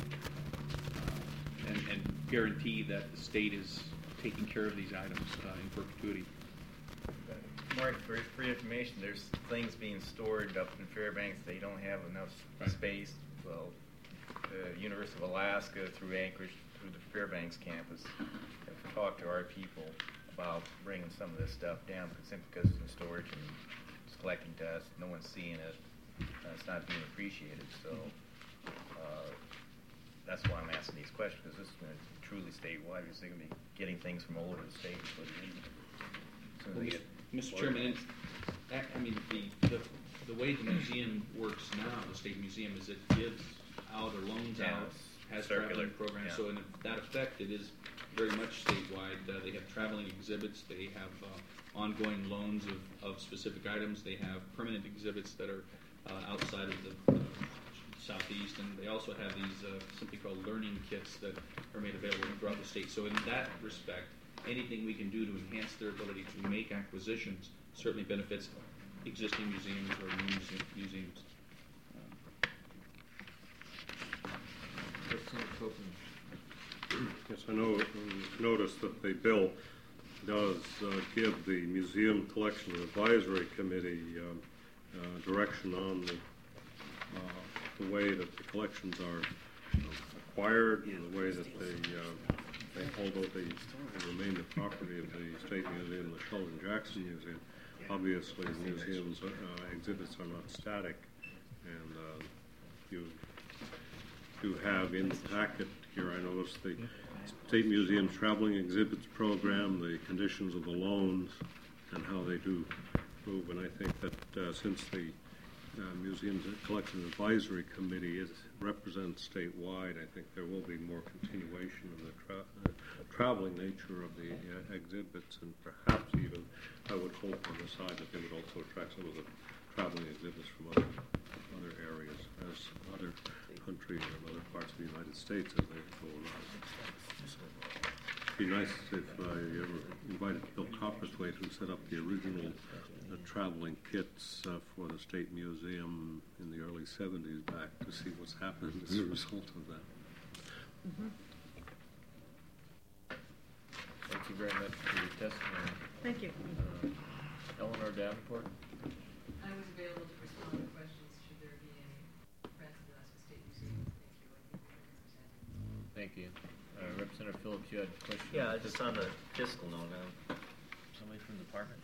uh, and, and guarantee that the state is taking care of these items uh, in perpetuity. Mark, for, for your information, there's things being stored up in Fairbanks. They don't have enough Right. space. Well, the University of Alaska, through Anchorage, through the Fairbanks campus, have talked to our people about bringing some of this stuff down, simply because it's in storage and it's collecting dust. No one's seeing it. Uh, it's not being appreciated. So uh, that's why I'm asking these questions, because this is going to be truly statewide. Because they're going to be getting things from all over the state. So Well, Mister Mister Chairman, it's, that, I mean, the, the the way the museum works now, the State Museum, is it gives out or loans Yeah, out, has circular, traveling programs. yeah. So in that effect, it is very much statewide. Uh, they have traveling exhibits. They have uh, ongoing loans of, of specific items. They have permanent exhibits that are uh, outside of the uh, southeast, and they also have these uh, simply called learning kits that are made available throughout the state. So in that respect, anything we can do to enhance their ability to make acquisitions certainly benefits existing museums or new muse- museums. Yes, I know, uh, noticed that the bill does uh, give the Museum Collection Advisory Committee um, uh, direction on the, uh, the way that the collections are uh, acquired and the way that they, uh, they although they remain the property of the State Museum and the Sheldon Jackson Museum, obviously museums uh, exhibits are not static, and uh, you do have in the packet here, I noticed the State Museum's Traveling Exhibits Program, the conditions of the loans, and how they do move. And I think that uh, since the uh, Museums Collection Advisory Committee is represents statewide, I think there will be more continuation of the tra- uh, traveling nature of the uh, exhibits, and perhaps even, I would hope on the side that they would also attract some of the traveling exhibits from other other areas, as other countries and other parts of the United States as they go around. It'd be nice if I ever invited Bill Copperthwaite, who set up the original uh, traveling kits uh, for the State Museum in the early seventies, back to see what's happened as a result of that. Mm-hmm. Thank you very much for your testimony. Thank you. Uh, Eleanor Davenport. I was available to respond to questions should there be any. Friends of the Alaska State Museum. Thank you. I think Thank you. Uh, Representative Phillips, you had a question? Yeah, just on the fiscal note, uh, somebody from the department?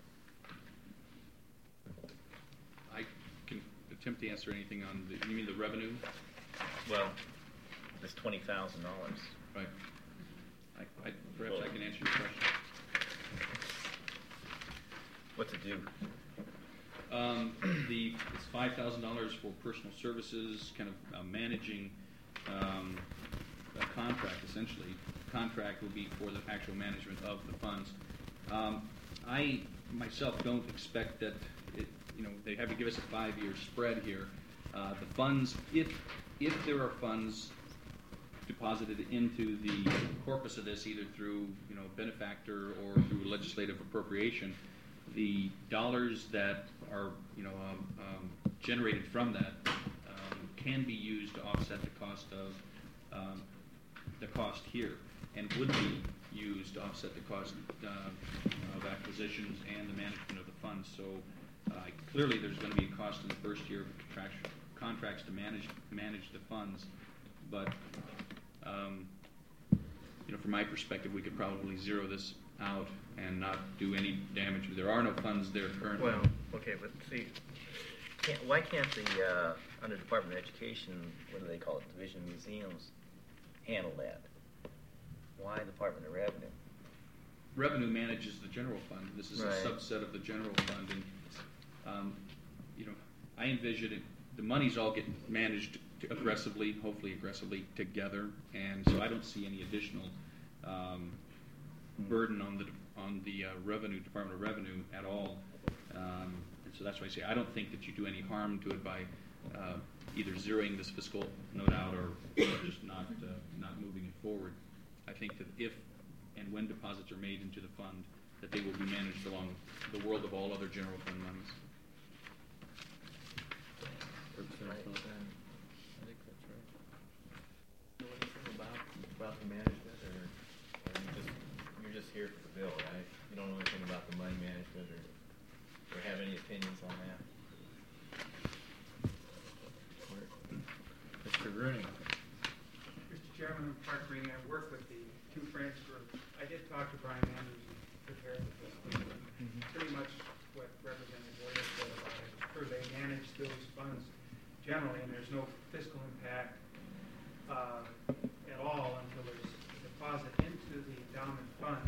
I can attempt to answer anything on the, you mean the revenue? Well, this twenty thousand dollars. Right. I, I, perhaps I can answer your question. What to do? Um, the, it's five thousand dollars for personal services, kind of uh, managing um, a contract, essentially. Contract will be for the actual management of the funds. Um, I myself don't expect that, it, you know, they have to give us a five-year spread here. Uh, the funds, if if there are funds deposited into the corpus of this, either through, you know, benefactor or through legislative appropriation, the dollars that are, you know, um, um, generated from that um, can be used to offset the cost of um, the cost here, and would be used to offset the cost uh, of acquisitions and the management of the funds. So uh, clearly, there's going to be a cost in the first year of contract contracts to manage manage the funds, but um, you know, from my perspective, we could probably zero this out and not do any damage. There are no funds there currently. Well, okay, but see, can't, why can't the, uh, under Department of Education, what do they call it, Division of Museums, handle that? Why Department of Revenue? Revenue manages the general fund. This is Right. a subset of the general fund, and um, you know, I envision it. The monies all get managed to aggressively, hopefully aggressively together, and so I don't see any additional um, burden on the on the uh, revenue Department of Revenue at all. Um, and so that's why I say I don't think that you do any harm to it by uh, either zeroing this fiscal note out or, or just not uh, not moving it forward. I think that if and when deposits are made into the fund, that they will be managed along the world of all other general fund monies. I think that's right. Know anything about, about the management, or, or you just, you're just here for the bill, right? You don't know anything about the money management, or, or have any opinions on that? Mister Rooney. Mister Chairman of Park Green, I work with the Two Friends Group. I did talk to Brian Andrews and prepared the fiscal. Mm-hmm. Pretty much what Representative Boyer said about it. Sure, they manage those funds generally, and there's no fiscal impact uh, at all until there's a deposit into the endowment fund.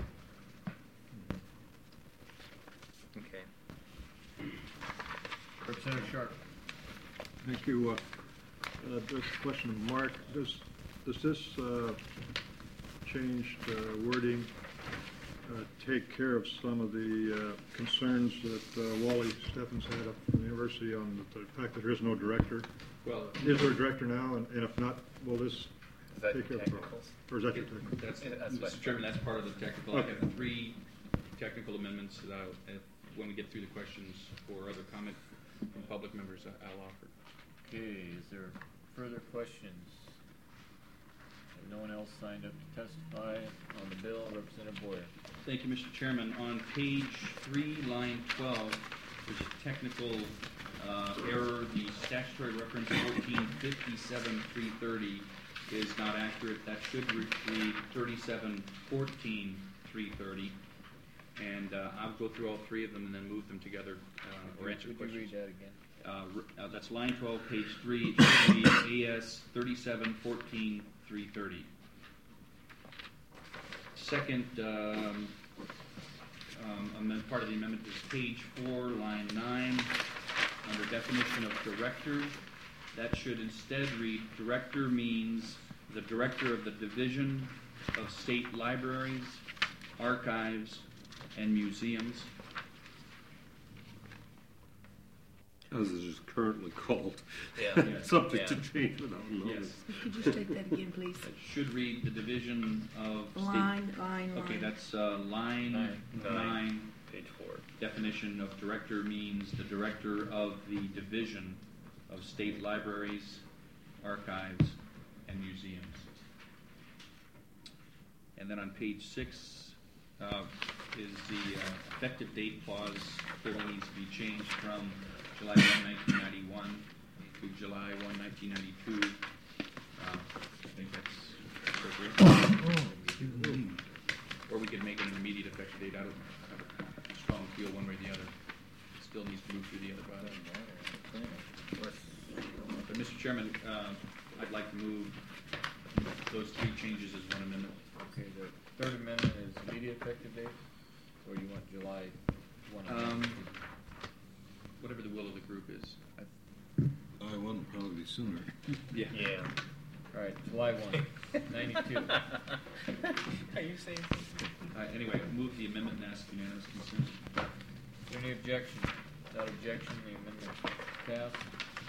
Okay. Representative Sharp. Thank you. Uh, uh, Just a question of Mark. Does, does this uh, changed uh, wording uh, take care of some of the uh, concerns that uh, Wally Steffens had up from the university on the, the fact that there is no director? Well, is there a director now, and, and if not, will this Is that take care of it? Or is that your technical? That's, That's Mister Chairman, that's part of the technical. Okay. I have three technical amendments that I'll, if, when we get through the questions or other comment from public members, I'll offer. Okay, is there further questions? If no one else signed up to testify on the bill, Representative Boyer. Thank you, Mister Chairman. On page three, line twelve, there's a technical uh, error. The statutory reference fourteen fifty-seven three thirty is not accurate. That should read thirty-seven fourteen three thirty. And uh, I'll go through all three of them and then move them together uh, or answer Would questions. you read that again? Uh, uh, that's line twelve, page three. It should be A S thirty-seven fourteen three thirty. Second um, um, amend, part of the amendment is page four, line nine, under definition of director. That should instead read, director means the director of the Division of State Libraries, Archives, and Museums. As it is currently called. Yeah. Subject Yeah. to change without notice. Yes. Could you just take that again, please? That should read the Division of State. Line, line, line. Okay, that's uh, line Nine. nine. Nine. Page four. Definition of director means the director of the Division of State Libraries, Archives, and Museums. And then on page six uh, is the uh, effective date clause clearly needs to be changed from July first, nineteen ninety-one to July first, nineteen ninety-two. Uh, I think that's appropriate. still needs to move through the other body. But Mister Chairman, uh, I'd like to move those three changes as one amendment. Okay, the third amendment is immediate effective date, or you want July one? Um, whatever the will of the group is. I, I want probably sooner. yeah. Yeah. All right, July one, ninety-two. Are you saying something? Uh, anyway, move the amendment and ask unanimous consent. Is there any objection? Without objection, the amendment passed.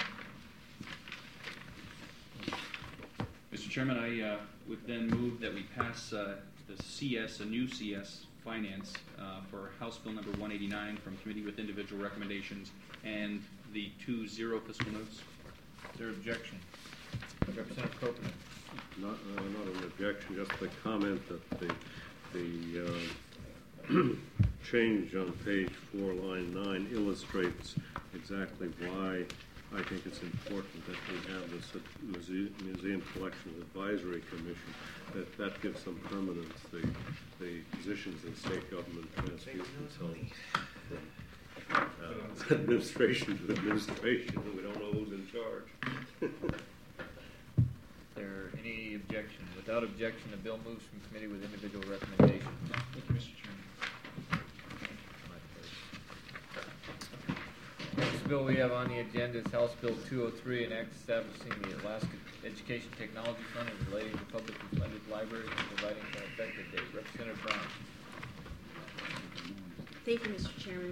Mister Chairman, I uh, would then move that we pass uh, the C S, a new C S finance uh, for House Bill number one eighty-nine from committee with individual recommendations and the two zero fiscal notes. Is there objection? Representative Copeland. Not, uh, not an objection, just the comment that the, the uh, change on page four, line nine illustrates exactly why I think it's important that we have this uh, Museum, Museum Collections Advisory Commission, that that gives some permanence. The, the positions in state government transmute themselves from uh, administration to administration, and we don't know who's in charge. Is there any objection? Without objection, the bill moves from committee with individual recommendations. Thank you, Mister Chairman. Next bill we have on the agenda is House Bill two oh three, an act establishing the Alaska Education Technology Fund and relating to publicly funded libraries and providing for an effective date. Representative Brown. Thank you, Mister Chairman.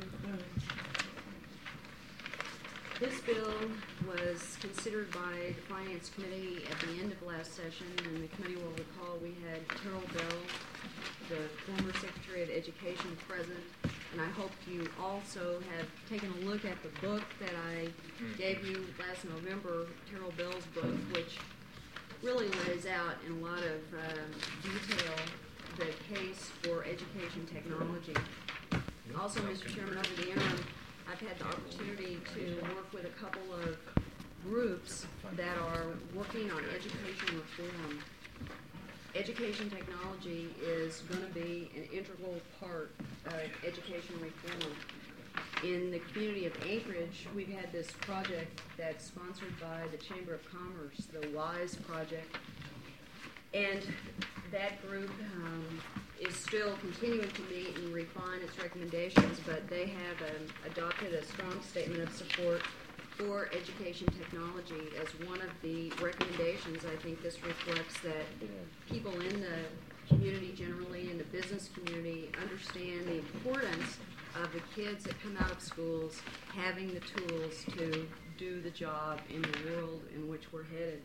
This bill was considered by the Finance Committee at the end of last session, and the committee will recall we had Terrell Bell, the former Secretary of Education, present, and I hope you also have taken a look at the book that I gave you last November, Terrell Bell's book, which really lays out in a lot of um, detail the case for education technology. Also, Mister Chairman, over the interim, I've had the opportunity to work with a couple of groups that are working on education reform. Education technology is going to be an integral part of education reform. In the community of Anchorage, we've had this project that's sponsored by the Chamber of Commerce, the WISE project, and that group um, is still continuing to meet and refine its recommendations, but they have um, adopted a strong statement of support for education technology as one of the recommendations. I think this reflects that people in the community generally, in the business community, understand the importance of the kids that come out of schools having the tools to do the job in the world in which we're headed.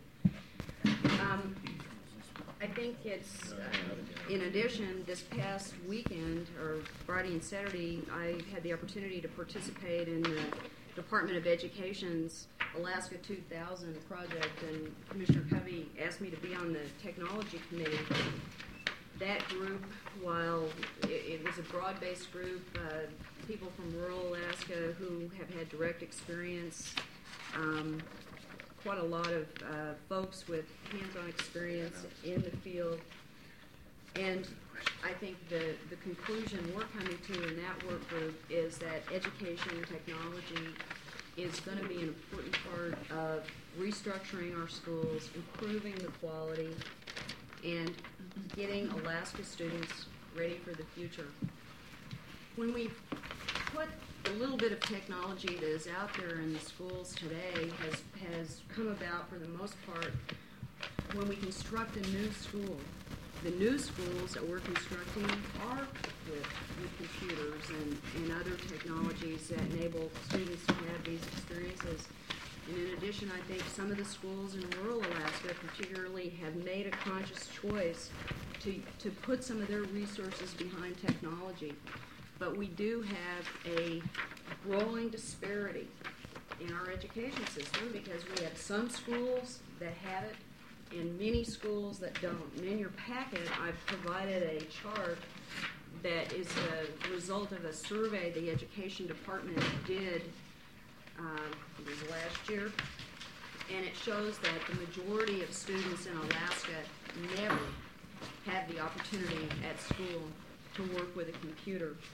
Um, I think it's, uh, in addition, this past weekend, or Friday and Saturday, I had the opportunity to participate in the Department of Education's Alaska two thousand project, and Commissioner Covey asked me to be on the technology committee. That group, while it, it was a broad-based group, uh, people from rural Alaska who have had direct experience, um, quite a lot of uh, folks with hands-on experience in the field. And I think the, the conclusion we're coming to in that work group is that education technology is going to be an important part of restructuring our schools, improving the quality, and getting Alaska students ready for the future. When we put a little bit of technology that is out there in the schools today has, has come about for the most part when we construct a new school. The new schools that we're constructing are with, with computers and, and other technologies that enable students to have these experiences. And in addition, I think some of the schools in rural Alaska particularly have made a conscious choice to, to put some of their resources behind technology. But we do have a growing disparity in our education system because we have some schools that have it and many schools that don't. And in your packet, I've provided a chart that is a result of a survey the Education Department did uh, it was last year, and it shows that the majority of students in Alaska never have the opportunity at school to work with a computer.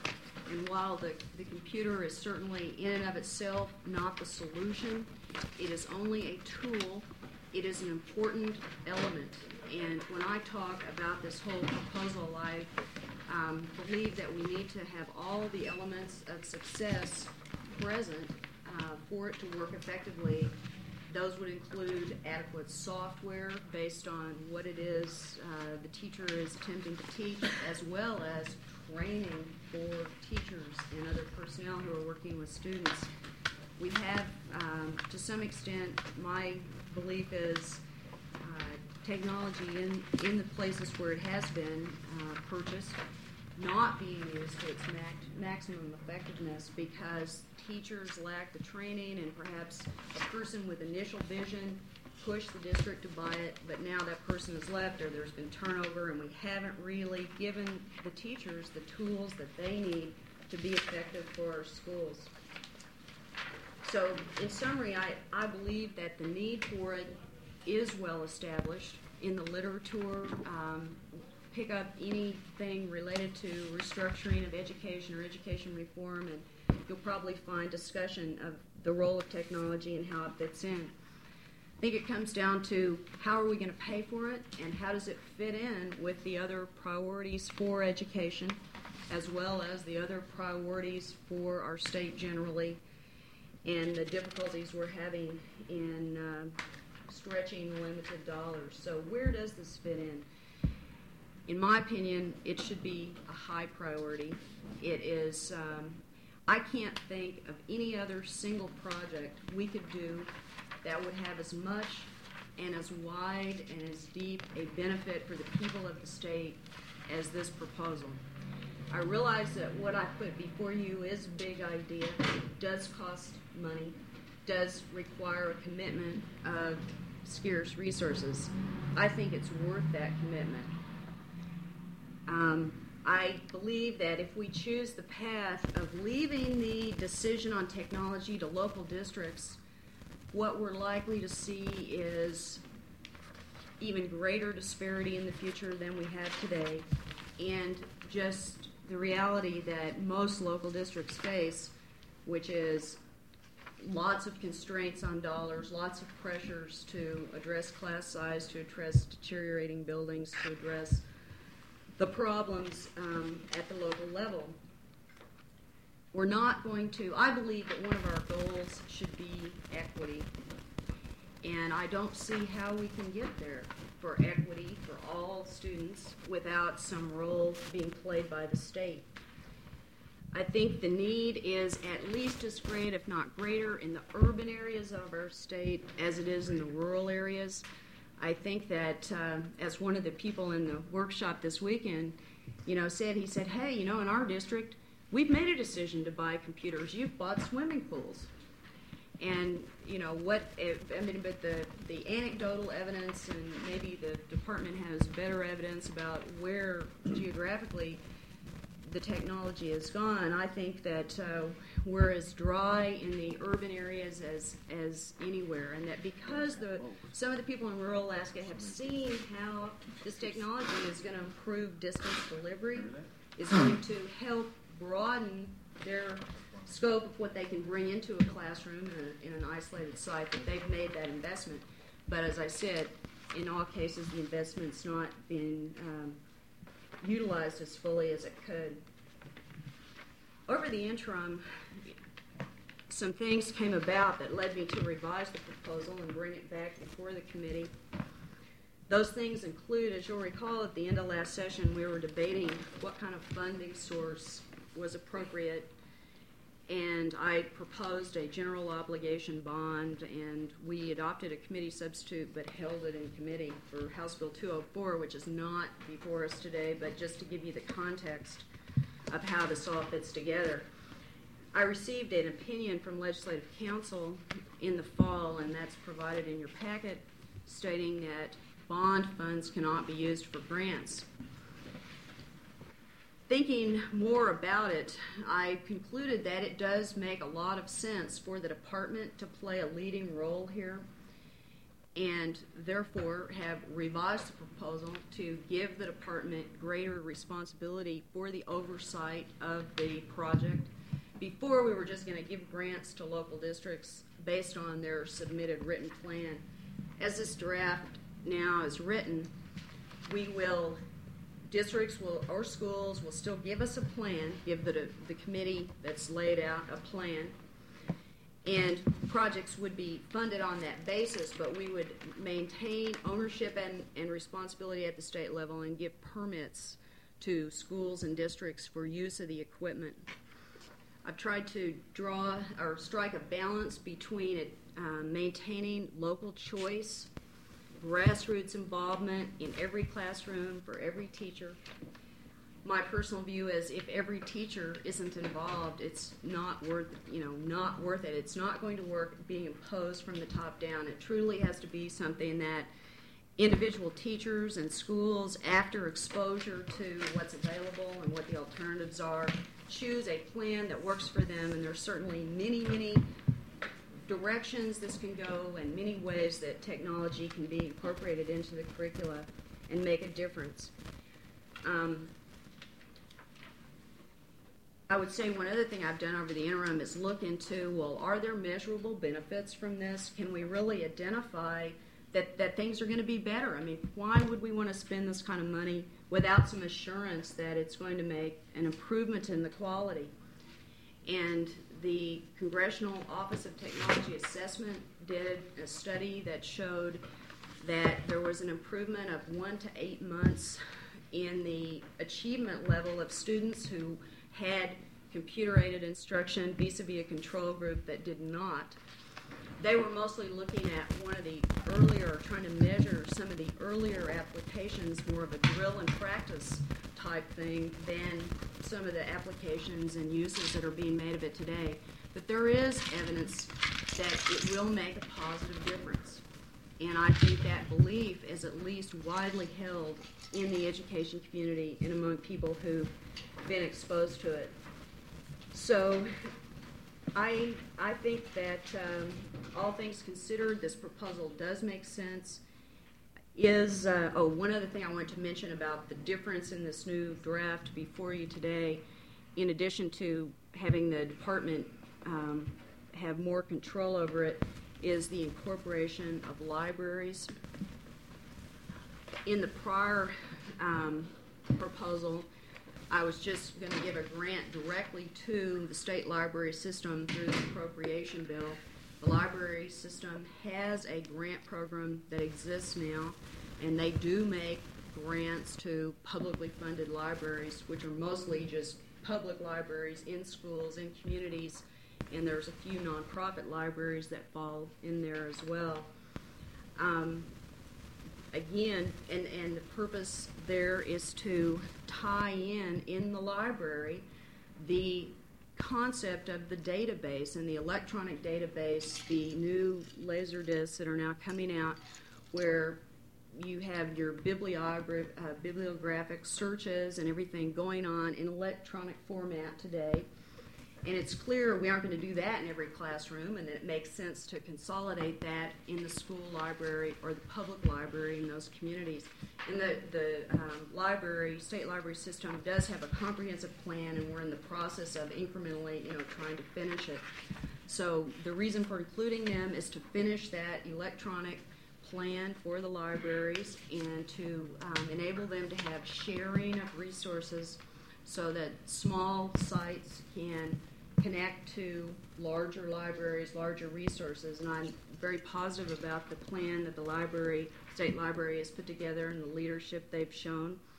And while the, the computer is certainly in and of itself not the solution, it is only a tool. It is an important element. And when I talk about this whole proposal, I um, believe that we need to have all the elements of success present uh, for it to work effectively. Those would include adequate software based on what it is uh, the teacher is attempting to teach, as well as training for teachers and other personnel who are working with students. We have, um, to some extent, my belief is uh, technology in, in the places where it has been uh, purchased not being used to its max, maximum effectiveness because teachers lack the training and perhaps a person with initial vision pushed the district to buy it, but now that person has left or there's been turnover and we haven't really given the teachers the tools that they need to be effective for our schools. So in summary, I, I believe that the need for it is well established in the literature. Um, pick up anything related to restructuring of education or education reform, and you'll probably find discussion of the role of technology and how it fits in. I think it comes down to how are we going to pay for it and how does it fit in with the other priorities for education as well as the other priorities for our state generally and the difficulties we're having in uh, stretching limited dollars. So where does this fit in? In my opinion, it should be a high priority. It is, um, I can't think of any other single project we could do that would have as much and as wide and as deep a benefit for the people of the state as this proposal. I realize that what I put before you is a big idea. It does cost money, does require a commitment of scarce resources. I think it's worth that commitment. Um, I believe that if we choose the path of leaving the decision on technology to local districts, what we're likely to see is even greater disparity in the future than we have today, and just the reality that most local districts face, which is lots of constraints on dollars, lots of pressures to address class size, to address deteriorating buildings, to address the problems um, at the local level. We're not going to, I believe that one of our goals should be equity. And I don't see how we can get there for equity for all students without some role being played by the state. I think the need is at least as great, if not greater, in the urban areas of our state as it is in the rural areas. I think that uh, as one of the people in the workshop this weekend, you know, said, he said, hey, you know, in our district, we've made a decision to buy computers. You've bought swimming pools. And, you know, what, I mean, but the, the anecdotal evidence, and maybe the department has better evidence about where geographically the technology has gone. I think that uh, we're as dry in the urban areas as, as anywhere, and that because the, some of the people in rural Alaska have seen how this technology is going to improve distance delivery, is going to help broaden their scope of what they can bring into a classroom in, a, in an isolated site, that they've made that investment. But as I said, in all cases, the investment's not been um, utilized as fully as it could. Over the interim, some things came about that led me to revise the proposal and bring it back before the committee. Those things include, as you'll recall, at the end of last session, we were debating what kind of funding source was appropriate, and I proposed a general obligation bond, and we adopted a committee substitute but held it in committee for House Bill two oh four, which is not before us today, but just to give you the context of how this all fits together. I received an opinion from Legislative Council in the fall, and that's provided in your packet, stating that bond funds cannot be used for grants. Thinking more about it, I concluded that it does make a lot of sense for the department to play a leading role here. and therefore have revised the proposal to give the department greater responsibility for the oversight of the project. Before, we were just going to give grants to local districts based on their submitted written plan. As this draft now is written, we will, districts will or schools will still give us a plan, give the, the committee that's laid out a plan, and projects would be funded on that basis, but we would maintain ownership and, and responsibility at the state level and give permits to schools and districts for use of the equipment. I've tried to draw or strike a balance between it, uh, maintaining local choice, grassroots involvement in every classroom for every teacher. My personal view is if every teacher isn't involved, it's not worth, you know, not worth it. It's not going to work being imposed from the top down. It truly has to be something that individual teachers and schools, after exposure to what's available and what the alternatives are, choose a plan that works for them. And there's certainly many, many directions this can go and many ways that technology can be incorporated into the curricula and make a difference. Um, I would say one other thing I've done over the interim is look into, well, are there measurable benefits from this? Can we really identify that, that things are going to be better? I mean, why would we want to spend this kind of money without some assurance that it's going to make an improvement in the quality? And the Congressional Office of Technology Assessment did a study that showed that there was an improvement of one to eight months in the achievement level of students who had computer-aided instruction vis-a-vis a control group that did not. They were mostly looking at one of the earlier, trying to measure some of the earlier applications, more of a drill and practice type thing than some of the applications and uses that are being made of it today. But there is evidence that it will make a positive difference. And I think that belief is at least widely held in the education community and among people who've been exposed to it. So I, I think that um, all things considered, this proposal does make sense. Is uh, oh, one other thing I wanted to mention about the difference in this new draft before you today, in addition to having the department um, have more control over it, is the incorporation of libraries. In the prior um, proposal, I was just going to give a grant directly to the state library system through the appropriation bill. The library system has a grant program that exists now, and they do make grants to publicly funded libraries, which are mostly just public libraries in schools, in communities, and there's a few nonprofit libraries that fall in there as well. Um, again, and, and the purpose there is to tie in, in the library, the concept of the database and the electronic database, the new laser discs that are now coming out, where you have your bibliogra- uh, bibliographic searches and everything going on in electronic format today. And it's clear we aren't going to do that in every classroom, and it makes sense to consolidate that in the school library or the public library in those communities. And the, the um, library, state library system does have a comprehensive plan, and we're in the process of incrementally, you know, trying to finish it. So the reason for including them is to finish that electronic plan for the libraries and to um, enable them to have sharing of resources so that small sites can connect to larger libraries, larger resources. And I'm very positive about the plan that the library, state library has put together and the leadership they've shown.